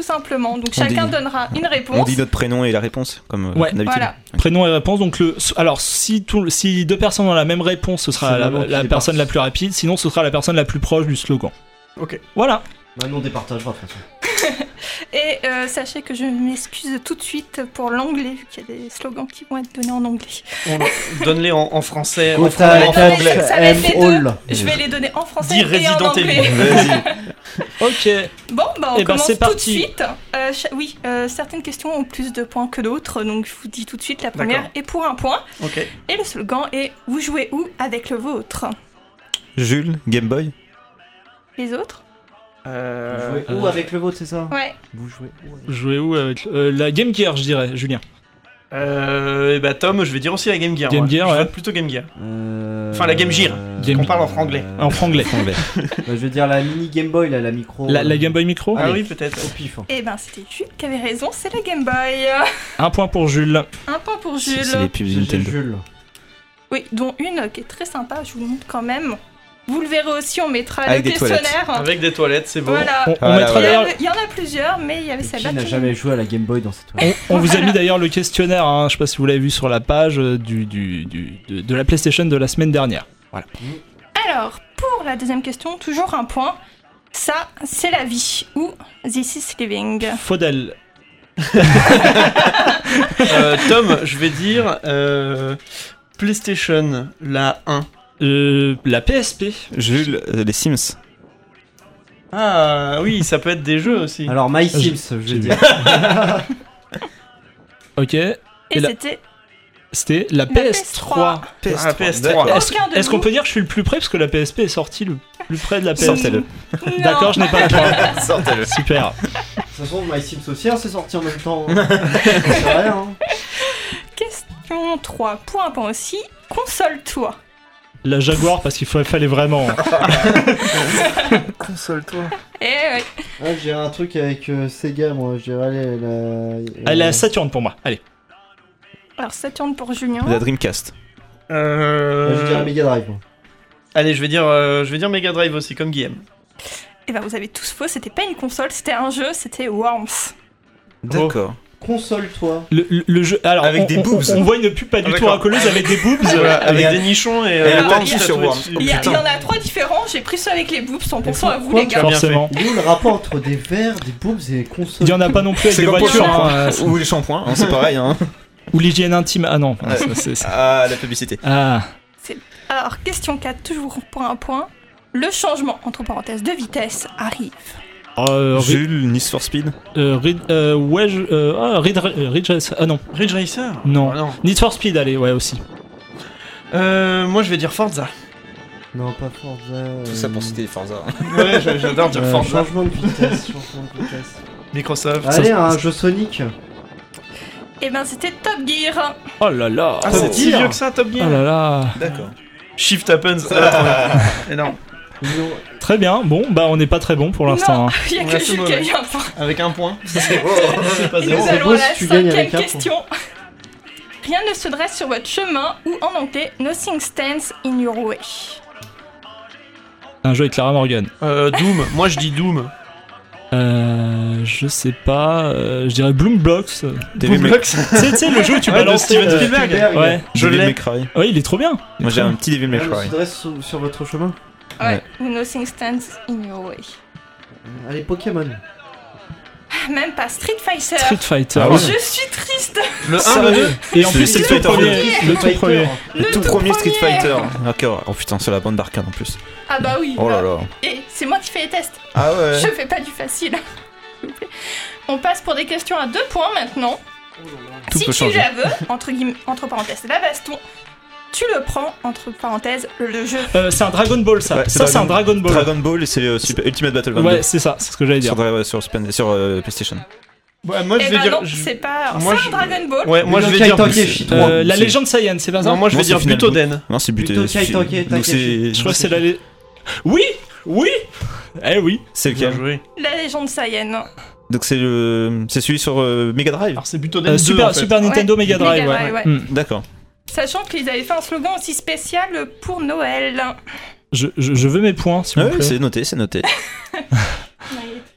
tout simplement. Donc On chacun dit- donnera une réponse. On dit notre prénom et la réponse, comme euh, Ouais. d'habitude. Voilà. Prénom et réponse. Donc le, alors si tout, si deux personnes ont la même réponse, ce sera C'est la, Manon qui la départage. personne la plus rapide. Sinon, ce sera la personne la plus proche du slogan. Ok. Voilà. Maintenant, on départagera de toute façon. Et euh, sachez que je m'excuse tout de suite pour l'anglais, vu qu'il y a des slogans qui vont être donnés en anglais. On- Donne-les en, en français. En Kota, français. en Touch, anglais. Ça va être les M, deux. all. Je vais les donner en français Dis et en Resident Evil. anglais. Vas-y. Ok. Bon, bah on Eh ben, commence c'est tout de parti. suite. Euh, cha- oui, euh, certaines questions ont plus de points que d'autres, donc je vous dis tout de suite, la première D'accord. est pour un point. Ok. Et le slogan est « Vous jouez où avec le vôtre Jules, Game Boy. ?» Les autres Vous Euh... jouez euh, où avec le vôtre, c'est ça Ouais. Vous jouez où avec... Jouer où avec euh, la Game Gear, je dirais, Julien. Euh, et bah Tom, je vais dire aussi la Game Gear. Game moi. Gear, je ouais. vote plutôt Game Gear. Euh, Enfin, la Game Gear. Game- On parle en franglais. En franglais. Bah, je veux dire la mini Game Boy, là, la micro. La, la Game Boy Micro. Ah Allez. oui, peut-être. Au pif. hein. Eh ben, c'était Jules qui avait raison, c'est la Game Boy. Un point pour Jules. Un point pour C'est Jules. c'est les pubs G G Nintendo. Jules. Oui, dont une qui est très sympa, je vous montre quand même. Vous le verrez aussi, on mettra Avec le des toilettes. questionnaire. Avec des toilettes, c'est beau. Voilà. On, on Voilà, mettra Il y, voilà. en d'ailleurs. a- il y en a plusieurs, mais il y avait Qui celle-là n'a qui- jamais joué à la Game Boy dans cette toile On, on vous a mis d'ailleurs le questionnaire, hein, je sais pas si vous l'avez vu sur la page euh, du, du, du- de, de la PlayStation de la semaine dernière. Voilà. Alors, pour la deuxième question, toujours un point. Ça, c'est la vie. Ou This is living. Faudel. Euh, Tom, je vais dire euh, PlayStation, la un. Euh, la P S P. Jules, euh, les Sims. Ah oui, ça peut être des jeux aussi. Alors, My Ah, j'ai- Sims, je j'ai veux vu. dire. Ok. Et, Et la- c'était C'était la, La P S trois. Ah, P S trois. Est-ce Aucun de est-ce qu'on vous. peut dire que je suis le plus près parce que la P S P est sortie le plus près de la P S P. Sortez-le. Non. D'accord, je n'ai pas le point. Sortez-le. Super. De toute façon, My Sims aussi, hein, c'est sorti en même temps. hein. C'est rien. Hein. Question trois. Pour un point aussi. Console-toi. La Jaguar parce qu'il fa- fallait vraiment. Console-toi. Eh ouais. Ah, j'ai un truc avec euh, Sega, moi. Je dirais allez, la. Elle est à Saturn pour moi. Allez. Alors, Saturn pour Julien. La Dreamcast. Euh... Je dirais Mega Drive. moi. Allez, je vais dire, euh, je vais dire Mega Drive aussi, comme Guillaume. Eh ben, vous avez tous faux. C'était pas une console, c'était un jeu. C'était Worms. D'accord. Console-toi. Le, le- le jeu. Alors, Avec on, des on- boobs. On, on voit une pub pas Ah, du tout d'accord. racoleuse avec des boobs. Voilà, avec et des un- nichons et, et euh, un Worms tatouage sur tatoué Worms. dessus. Oh, Il y, a- il putain. y en a trois différents. J'ai pris ceux avec les boobs. cent pour cent à vous, Pourquoi les tu gars. as bien fait. Forcément. D'où le rapport entre des verres, des boobs et consoles. Il y en a pas non plus avec C'est des comme pour le voitures. shampoing. hein, euh, Ou les shampoings, hein, c'est pareil. Hein. Ou l'hygiène intime. Ah non. Ouais. ça, c'est- c'est- Ah, la publicité. Ah. Alors, question quatre, toujours pour un point. Le changement, entre parenthèses, de vitesse arrive. Euh, Ri- Jules, Need for Speed. euh, Rid- euh, Wedge. euh, ah, Rid- euh, Ridge Racer. Ah non. Ridge Racer Non. Ah, non. Need for Speed, allez, ouais, aussi. Euh, moi, je vais dire Forza. Non, pas Forza. Tout ça pour citer Forza. Ouais, j'a- j'adore dire Euh, Forza. changement de vitesse. changement de vitesse. Microsoft. Allez, un jeu Sonic. Eh ben, c'était Top Gear. Oh là là. Ah, oh, c'est si Gear. vieux que ça, Top Gear. oh là là. D'accord. Shift Happens. Ah, énorme. Très bien. Bon, bah on n'est pas très bon pour l'instant. Non, hein. il y a Ouais, que c'est Jules qui a mauvais. eu un point. Avec un point. C'est beau. C'est pas Et zéro. nous C'est allons beau à si la tu gagnes cinquième avec un point. question. Rien ne se dresse sur votre chemin ou en anglais, nothing stands in your way. Un jeu avec Clara Morgan. Euh, Doom. Moi, je dis Doom. Euh, je sais pas. euh, je dirais Bloom Blocks. Devil May- Blocks. Tu sais, tu sais, le jeu où tu Ouais, de balances. Steven euh, Spielberg. Spielberg. Ouais. Je Devil l'ai. May Cry. Ouais, il est trop bien. Il est Moi j'ai trop un bien. petit Devil May Rien ne se Cry. dresse sur, sur votre chemin. Ouais. Ou nothing stands in your way. Allez, Pokémon. Même pas Street Fighter. Street Fighter. Ah Je ouais. suis triste. Le un, le Sérieux deux. Et en C'est plus, c'est le Street tout Fighter premier. deux. Le tout Fighter. premier. Le tout premier Street Fighter. Ok, oh putain, c'est la bande d'arcade en plus. Ah bah oui. Oh là là. Et c'est moi qui fais les tests. Ah ouais. Je fais pas du facile. S'il vous plaît. On passe pour des questions à deux points maintenant. Tout si peut tu changer. la veux, entre, guillemets, entre parenthèses, la baston, tu le prends, entre parenthèses, le, le jeu. Euh, c'est un Dragon Ball, ça. Ouais, ça, c'est un Dragon Ball. Dragon Ball, c'est euh, Super- Ultimate Battle vingt-deux. Ouais, c'est ça. C'est ce que j'allais dire. Sur, Dra- sur, Super- sur euh, PlayStation. Ouais, moi, je Eh vais ben dire. non, je- c'est pas. moi, c'est je- un Dragon Ball. Ouais, moi, je vais Budokai dire. Tenkaichi trois. Euh, la c'est- légende Saiyan, c'est pas ça Non, moi, je vais Non, dire c'est Final Butoden. Non, c'est Butoden. Budokai Tenkaichi. Donc c'est. Je crois que c'est la. lé- Oui, oui. Eh oui. C'est Bien lequel joué. La légende Saiyan. Donc c'est le. C'est celui sur euh, Mega Drive. Alors, c'est Butoden Euh, deux, Super, en fait. Super Nintendo Ouais, Mega Drive, Mega ouais. Drive, ouais. Hmm. D'accord. Sachant qu'ils avaient fait un slogan aussi spécial pour Noël. Je, je, je veux mes points, s'il Ah vous ouais, plaît. c'est noté, c'est noté.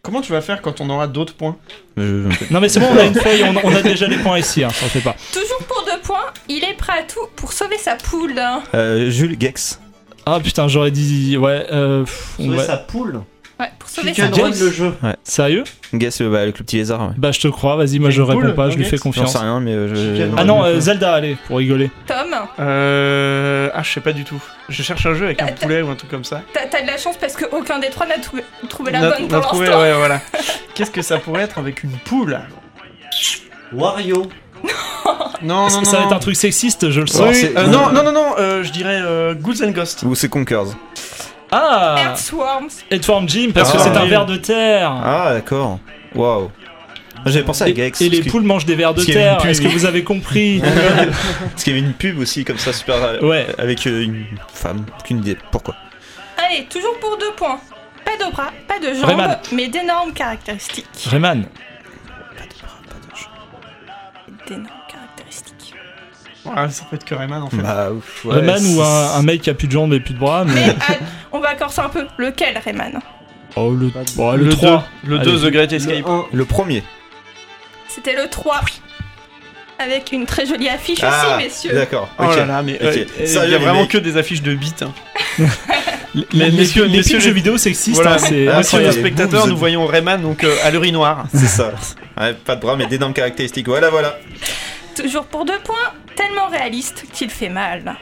Comment tu vas faire quand on aura d'autres points ? euh, Non mais c'est bon, on a une feuille, on, on a déjà les points ici, hein, ça fait pas. Toujours pour deux points, il est prêt à tout pour sauver sa poule. Euh, Jules Gex. Ah putain, j'aurais dit... Ouais, euh... Sauver ouais. sa poule. Ouais, pour sauver Chicken sa Run poule. le jeu. Ouais. Sérieux ? Gex, bah, avec le petit lézard. Ouais. Bah je te crois, vas-y, moi Il y a je une réponds poule pas, je dans lui fais Gex ? J'en confiance. sais rien, mais euh, je... Chicken Ah Run non, le euh, jeu. Zelda, allez, pour rigoler. Tom, Euh... Ah, je sais pas du tout. Je cherche un jeu avec un T'as- poulet ou un truc comme ça. t'as, t'as de la chance parce qu'aucun des trois n'a trouvé, trouvé la On a- bonne on pour a l'instant. trouvé, ouais, voilà. Qu'est-ce que ça pourrait être avec une poule ? Wario. Non, non, non. ça va non. être un truc sexiste, je le Oui, sens. c'est- euh, non, non, non, non, euh, je dirais euh, Ghouls and Ghosts. Ou c'est Conkers. Ah Earthworms. Headform Jim, parce Ah, que c'est un oui. ver de terre. Ah, d'accord. Waouh. J'avais pensé à Et, Gex. et les parce que- poules mangent des vers de parce qu'il y avait une terre, pub, est-ce que oui. vous avez compris? Parce qu'il y avait une pub aussi, comme ça, super. euh, Ouais. Avec euh, une femme. Aucune idée. Pourquoi ? Allez, toujours pour deux points. Pas de bras, pas de jambes, Rayman. mais d'énormes caractéristiques. Rayman. D'énormes caractéristiques. Ouais, ça peut être que Rayman en fait. Bah, ouf. ouais, Rayman c'est- ou un, un mec qui a plus de jambes et plus de bras, mais... Mais ah, on va corser un peu. Lequel, Rayman? Oh, le, Pas de- bon, le, le trois. deux, le Allez. deux The Great Le Escape. un. Le premier. C'était le trois. Avec une très jolie affiche Ah, aussi, messieurs. d'accord. Oh ok. là là, mais Ok. euh, il y Sérieux, a les vraiment mecs. que des affiches de bits. hein. Les, Mais les, messieurs- les messieurs pubs les- jeux vidéo sexistes, Voilà, hein, c'est Ah, monsieur ouais, le les spectateur, boobs. nous voyons Rayman donc euh, à l'urinoir. C'est ça. Ouais, pas de bras, mais d'énormes caractéristiques. Voilà, voilà. Toujours pour deux points, tellement réaliste qu'il fait mal.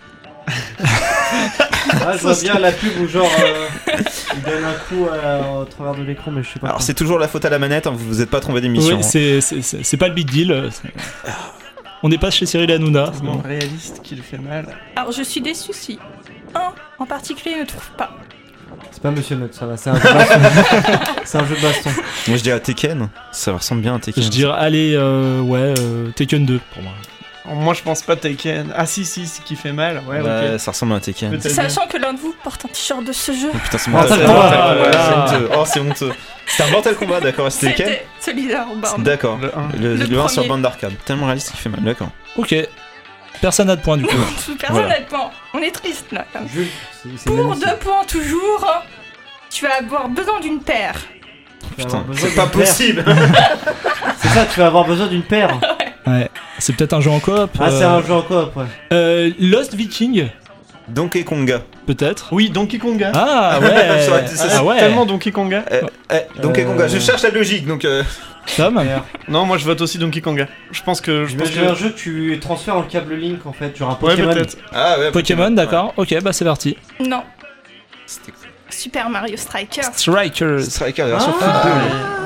Ah, je vois bien la pub où genre euh, il donne un coup à- au travers de l'écran, mais je sais pas. Alors, quoi. c'est toujours la faute à la manette, hein, vous vous êtes pas trompé d'émission. Oui, c'est, c'est, c'est, c'est pas le big deal. euh, c'est- On n'est pas chez Cyril Hanouna. c'est Tellement bon. réaliste qu'il fait mal. Alors je suis déçue si un en particulier ne trouve pas. C'est pas Monsieur Note, ça va, c'est un jeu de baston. C'est un jeu de baston. Moi, je dirais Tekken. Ça ressemble bien à Tekken. Je dirais, allez, euh, ouais, euh, Taken deux pour moi. Alors, moi je pense pas Taken. Ah si, si, ce qui fait mal. Ouais, Ouais, ok. ça ressemble à Tekken. Peut-être. Sachant que l'un de vous porte un t-shirt de ce jeu. Oh, putain, c'est Ah, Mortal ça, Kombat. ah, Ouais, voilà. c'est honteux. Oh, c'est honteux. C'était un Mortal Kombat, d'accord. C'était lequel? C'était celui-là en borne. D'accord. Le un. Le, Le le un sur premier. bande d'arcade. Tellement réaliste qu'il fait mal, d'accord. Ok. Personne n'a de points du coup. Personne Voilà. n'a de points. On est triste là. quand même. Jules, c'est- c'est Pour inadmissible. deux points toujours, tu vas avoir besoin d'une paire. Tu vas avoir Putain, besoin c'est pas d'une paire. possible. C'est ça, tu vas avoir besoin d'une paire. Ouais. C'est peut-être un jeu en coop. Ah, c'est euh, un jeu en coop, ouais. euh, Lost Viking, Donkey Konga. peut-être. Oui, Donkey Konga. Ah ouais. Ça aurait été- ça, ah ouais. Tellement Donkey Konga. Eh, eh, Donkey Euh, Konga. Je cherche la logique, donc. euh, Tom. Non, moi je vote aussi Donkey Konga. Je pense que. Je pense J'imagine un que... jeu que tu transfères en câble Link en fait, genre un Ouais, Pokémon. peut-être. Ah ouais. Pokémon, d'accord. Ok, bah c'est parti. Non, C'était Super Mario Strikers. Strikers. Striker version Ah, football.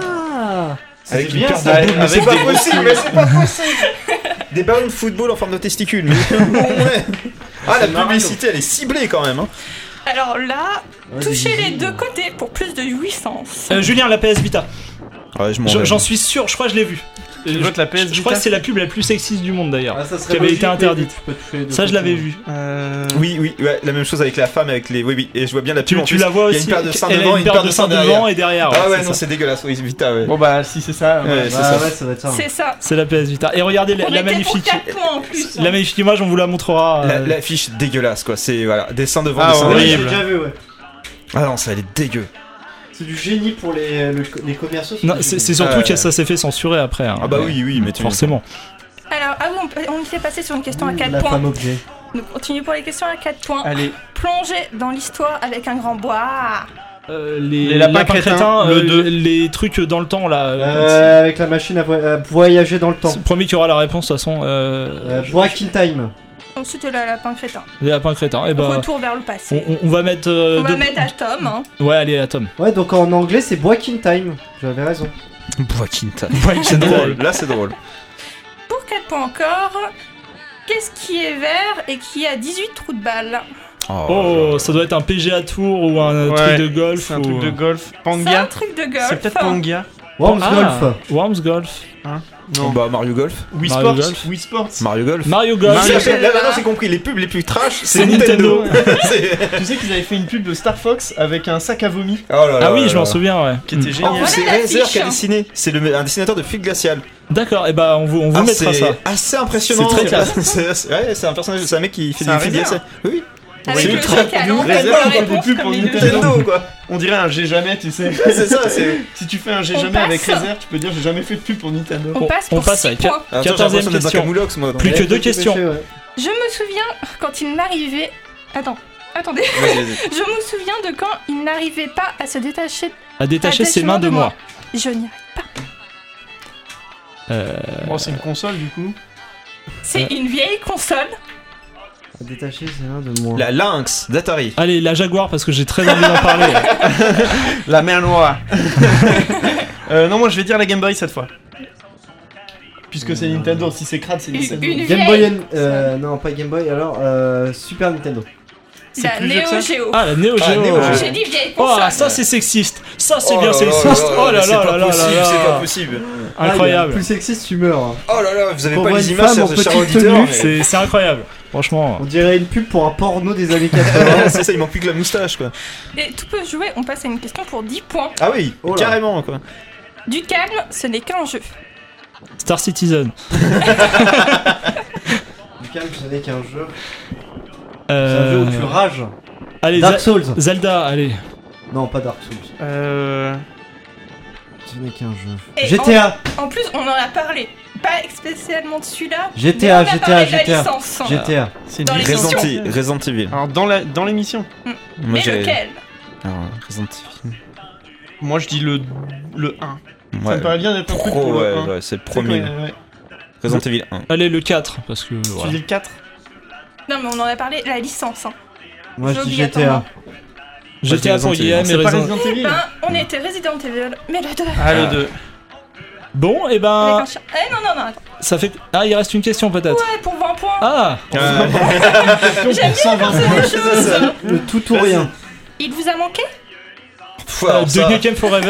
c'est une bien paire de ça. boules, mais avec c'est pas des possible, mais c'est pas possible. Des ballons de football en forme de testicules. Mais ouais. Ah, la C'est Mario. publicité, elle est ciblée quand même. Hein. Alors là, Ouais, touchez des les bisous. deux côtés pour plus de jouissance. Euh, Julien, la P S Vita. Ouais, je m'en Je- vais. J'en suis sûr, je crois que je l'ai vu. Tu Je- votes la P S Je crois Vita que c'est la pub la plus sexiste du monde d'ailleurs. Ah, ça serait qui avait logique, été interdite. mais tu peux toucher les deux Ça, je côtés. l'avais vu. Euh... Oui, oui, ouais, la même chose avec la femme, avec les. Oui, oui, et je vois bien la pub. Tu, en tu plus. la vois Il y a aussi. une paire de seins Elle a devant et une paire de seins derrière. devant et derrière. Ah ouais, c'est non, ça. c'est dégueulasse. Oui, Vita, ouais. Bon bah si c'est ça. Ouais, ouais. c'est Ah ça. ouais, ça va être ça. C'est ça. C'est la P S Vita. Et regardez la, On la était pour magnifique. quatre points en plus. La magnifique image, on vous la montrera. La- euh, L'affiche dégueulasse, quoi. C'est voilà, des seins devant, Ah, des seins Ouais, horrible. j'ai derrière. déjà vu, ouais. Ah non, ça, elle est dégueu. C'est du génie pour les, le- les commerciaux. Non, du c'est génie. c'est surtout Ouais. que ça s'est fait censurer après. hein. Ah bah oui, oui, mais tu. Forcément. Alors, ah oui, on, peut- on était passé sur une question à quatre La points. femme objet. On continue pour les questions à quatre points. Allez, Plongez dans l'histoire avec un grand bois. Euh, les, Les lapins crétins, le euh, deux. les trucs dans le temps là. Euh, avec la machine à, vo- à voyager dans le temps. C'est le premier qui aura la réponse de toute façon. Euh, Euh, Break in Time. Ensuite, le lapin crétin. les lapins crétins. Et bah, Retour vers le passé. on, on- on va mettre. euh, On va deux- mettre à Tom. Hein. Ouais, allez, à Tom. Ouais, donc en anglais c'est Break in Time. J'avais raison. Boakinta. Ouais, C'est drôle. Là, c'est drôle. Pour quatre points encore, qu'est-ce qui est vert et qui a dix-huit trous de balles? Oh, ça doit être un P G A Tour ou un euh, Ouais, truc de golf. c'est un ou... truc de golf. C'est un Panga. truc de golf. C'est peut-être Panga. Worms Ah, Golf. Worms Golf. Non. Bah, Mario Golf. Wii Mario Sports. Golf. Wii Sports. Mario Golf. Mario Golf. Mario- Là, là, maintenant, j'ai compris. Les pubs les plus trash, c'est C'est Nintendo. Nintendo. C'est- Tu sais qu'ils avaient fait une pub de Star Fox avec un sac à vomi Oh là là Ah oui, là je m'en là. souviens, ouais. qui était Mm. En génial. plus, Voilà c'est l'affiche. Razer qui a dessiné. C'est le- un dessinateur de fil glacial. D'accord, et bah on vous, on vous Ah, mettra c'est ça. assez impressionnant. C'est très classe. C'est assez- ouais, c'est un personnage, c'est un mec qui fait C'est du un fil Razer. glacial. Oui, oui. Avec Oui, le ultra- truc à l'envers de la réserve des réponse pubs comme pour les deux. Nintendo, quoi. On dirait un j'ai jamais, tu sais. C'est ça, c'est. Si tu fais un j'ai On jamais avec passe. réserve, tu peux dire j'ai jamais fait de pub pour Nintendo. On Bon, passe on pour passe six à points. Attends, j'ai quatorzième l'impression d'être dans question. Camoulox, moi. Plus que deux questions. Ouais. Je me souviens quand il m'arrivait... Attends, attendez. Vas-y, vas-y. Je me souviens de quand il n'arrivait pas à se détacher. À détacher ses Attachement mains de de moi. Je n'y arrive pas. Euh, Bon, c'est une console du coup. C'est Euh. une vieille console. À détacher, c'est l'un de moi. La Lynx d'Atari. Allez, la Jaguar, parce que j'ai très envie d'en parler. La mer noire. euh, non, moi je vais dire la Game Boy cette fois. Puisque c'est Nintendo, si c'est crade, c'est Une, Nintendo. une Game vieille. Boy, N- euh, non pas Game Boy, alors euh, Super Nintendo. C'est La plus vieux que ça Neo Geo. Ah, la Neo Ah, Geo. Neo Geo. J'ai dit vieille Oh, console. ça c'est sexiste. Ça c'est Oh bien là là sexiste. là là, Oh là c'est là pas là là possible, là. C'est pas possible. Incroyable. Ah, plus sexiste, tu meurs. hein. Oh là là, vous avez Pour pas voir les une images, femme en chers chers petite auditeurs. tenue, mais- C'est c'est incroyable. Franchement. On dirait une pub pour un porno des années quatre-vingts. C'est ça, il manque plus que la moustache, quoi. Et tout peut jouer, on passe à une question pour dix points. Ah oui, Oh là. carrément, quoi. Du calme, ce n'est qu'un jeu. Star Citizen. Du calme, ce n'est qu'un jeu. C'est Euh... un jeu où tu rages. Allez, Dark Za- Souls. Zelda, allez. Non, pas Dark Souls. Euh. Ce n'est qu'un jeu. Et G T A. En plus, on en a parlé. Pas spécialement de celui-là. G T mais A, on a G T A, parlé de la G T A. licence. G T A. C'est Dans une les licence. Resident, missions. E- Resident Evil. Alors dans la dans l'émission, Moi, Mais j'ai- lequel Alors, Resident Evil. moi je dis le le un. Ça Ouais. me paraît bien d'être un truc Pro, pour ouais, le un. ouais, c'est le C'est quoi, premier. ouais. Resident Evil un. Allez, le quatre, parce que. Tu voilà. dis le quatre. Non, mais on en a parlé, la licence. Hein. Moi, je dis G T A. Obligatoirement. G T A pour Resident Guillaume et C'est pas Resident. Resident Evil. Ben, on était Resident Evil, mais le deux. Ah le deux. Bon, et Avec ben. un chien. Eh non, non, non, attends. Ça fait. Ah, il reste une question peut-être. Ouais, pour vingt points. Ah Euh, J'aime bien penser des choses. Le tout ou rien. Il vous a manqué pff, euh, alors De ça, Nukem Forever.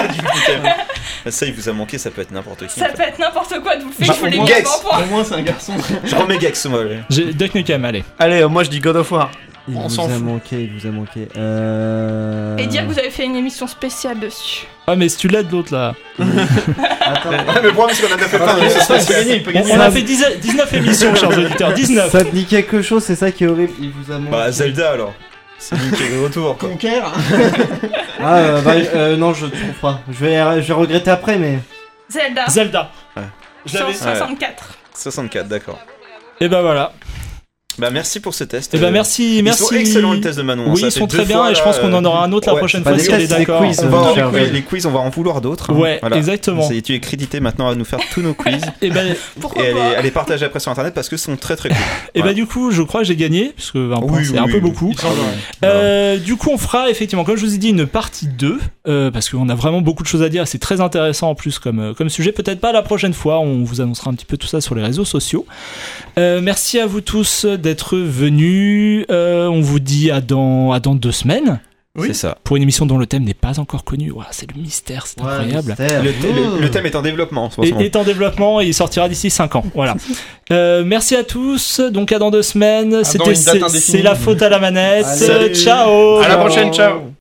ça, il vous a manqué, ça peut être n'importe qui. Ça en fait. peut être n'importe quoi de vous le Bah, faire, je vous au l'ai moins- mis à Gex. vingt points. Au moins c'est un garçon. Je remets Gex, moi. ouais. J'ai Duck Nukem, allez. Allez, euh, moi je dis God of War. Il On vous s'en a fout. manqué, il vous a manqué. Euh... Et dire que vous avez fait une émission spéciale dessus. Ah, mais si tu l'aides l'autre là. Attends. Ah, mais le problème, c'est qu'on en a fait plein. Il ça se passe peut gagner, il peut On, gagner. on a fait dix dix-neuf émissions, chers auditeurs. dix-neuf. Ça te dit quelque chose, c'est ça qui est horrible. Il vous a manqué. Bah, Zelda alors. C'est Link qui est de retour, quoi. Conquer. Ah, euh, bah, euh, non, je trouve pas. Je vais, je vais regretter après, mais. Zelda. Zelda. Ouais. Je l'avais. cent soixante-quatre. soixante-quatre, d'accord. Et ben voilà. Bah, merci pour ce test. Et ben Euh, merci, merci. Ils sont excellents les tests de Manon. Oui, Ça ils fait sont deux très bien fois, et je là, pense qu'on en euh, aura un autre la ouais, prochaine pas fois des si on est tests, des d'accord. quiz. On va Euh, en faire, les, quiz, ouais. les quiz, on va en vouloir d'autres. hein. Ouais, Voilà. exactement. Ça y est, tu es crédité maintenant à nous faire tous nos quiz Et ben, Pourquoi et à les, pas à les partager après sur internet parce que ce sont très très cool. et Voilà. ben du coup, je crois que j'ai gagné parce que vingt points Oui, c'est oui, un peu oui. beaucoup. Il semblerait. Euh, du coup, on fera effectivement, comme je vous ai dit, une partie deux, euh, parce qu'on a vraiment beaucoup de choses à dire, c'est très intéressant en plus comme, euh, comme sujet. Peut-être pas la prochaine fois, on vous annoncera un petit peu tout ça sur les réseaux sociaux. Euh, merci à vous tous d'être venus. Euh, on vous dit à dans, à dans deux semaines, Oui. C'est ça. pour une émission dont le thème n'est pas encore connu. Voilà, c'est le mystère, c'est Ouais, incroyable. mystère. Le, thème- le- le thème est en développement en ce moment. Et est en développement et il sortira d'ici cinq ans. Voilà. Euh, merci à tous. Donc à dans deux semaines. dans C'était une date c'est, indéfinie. c'est la faute à la manette. Allez. Ciao. À la prochaine, ciao.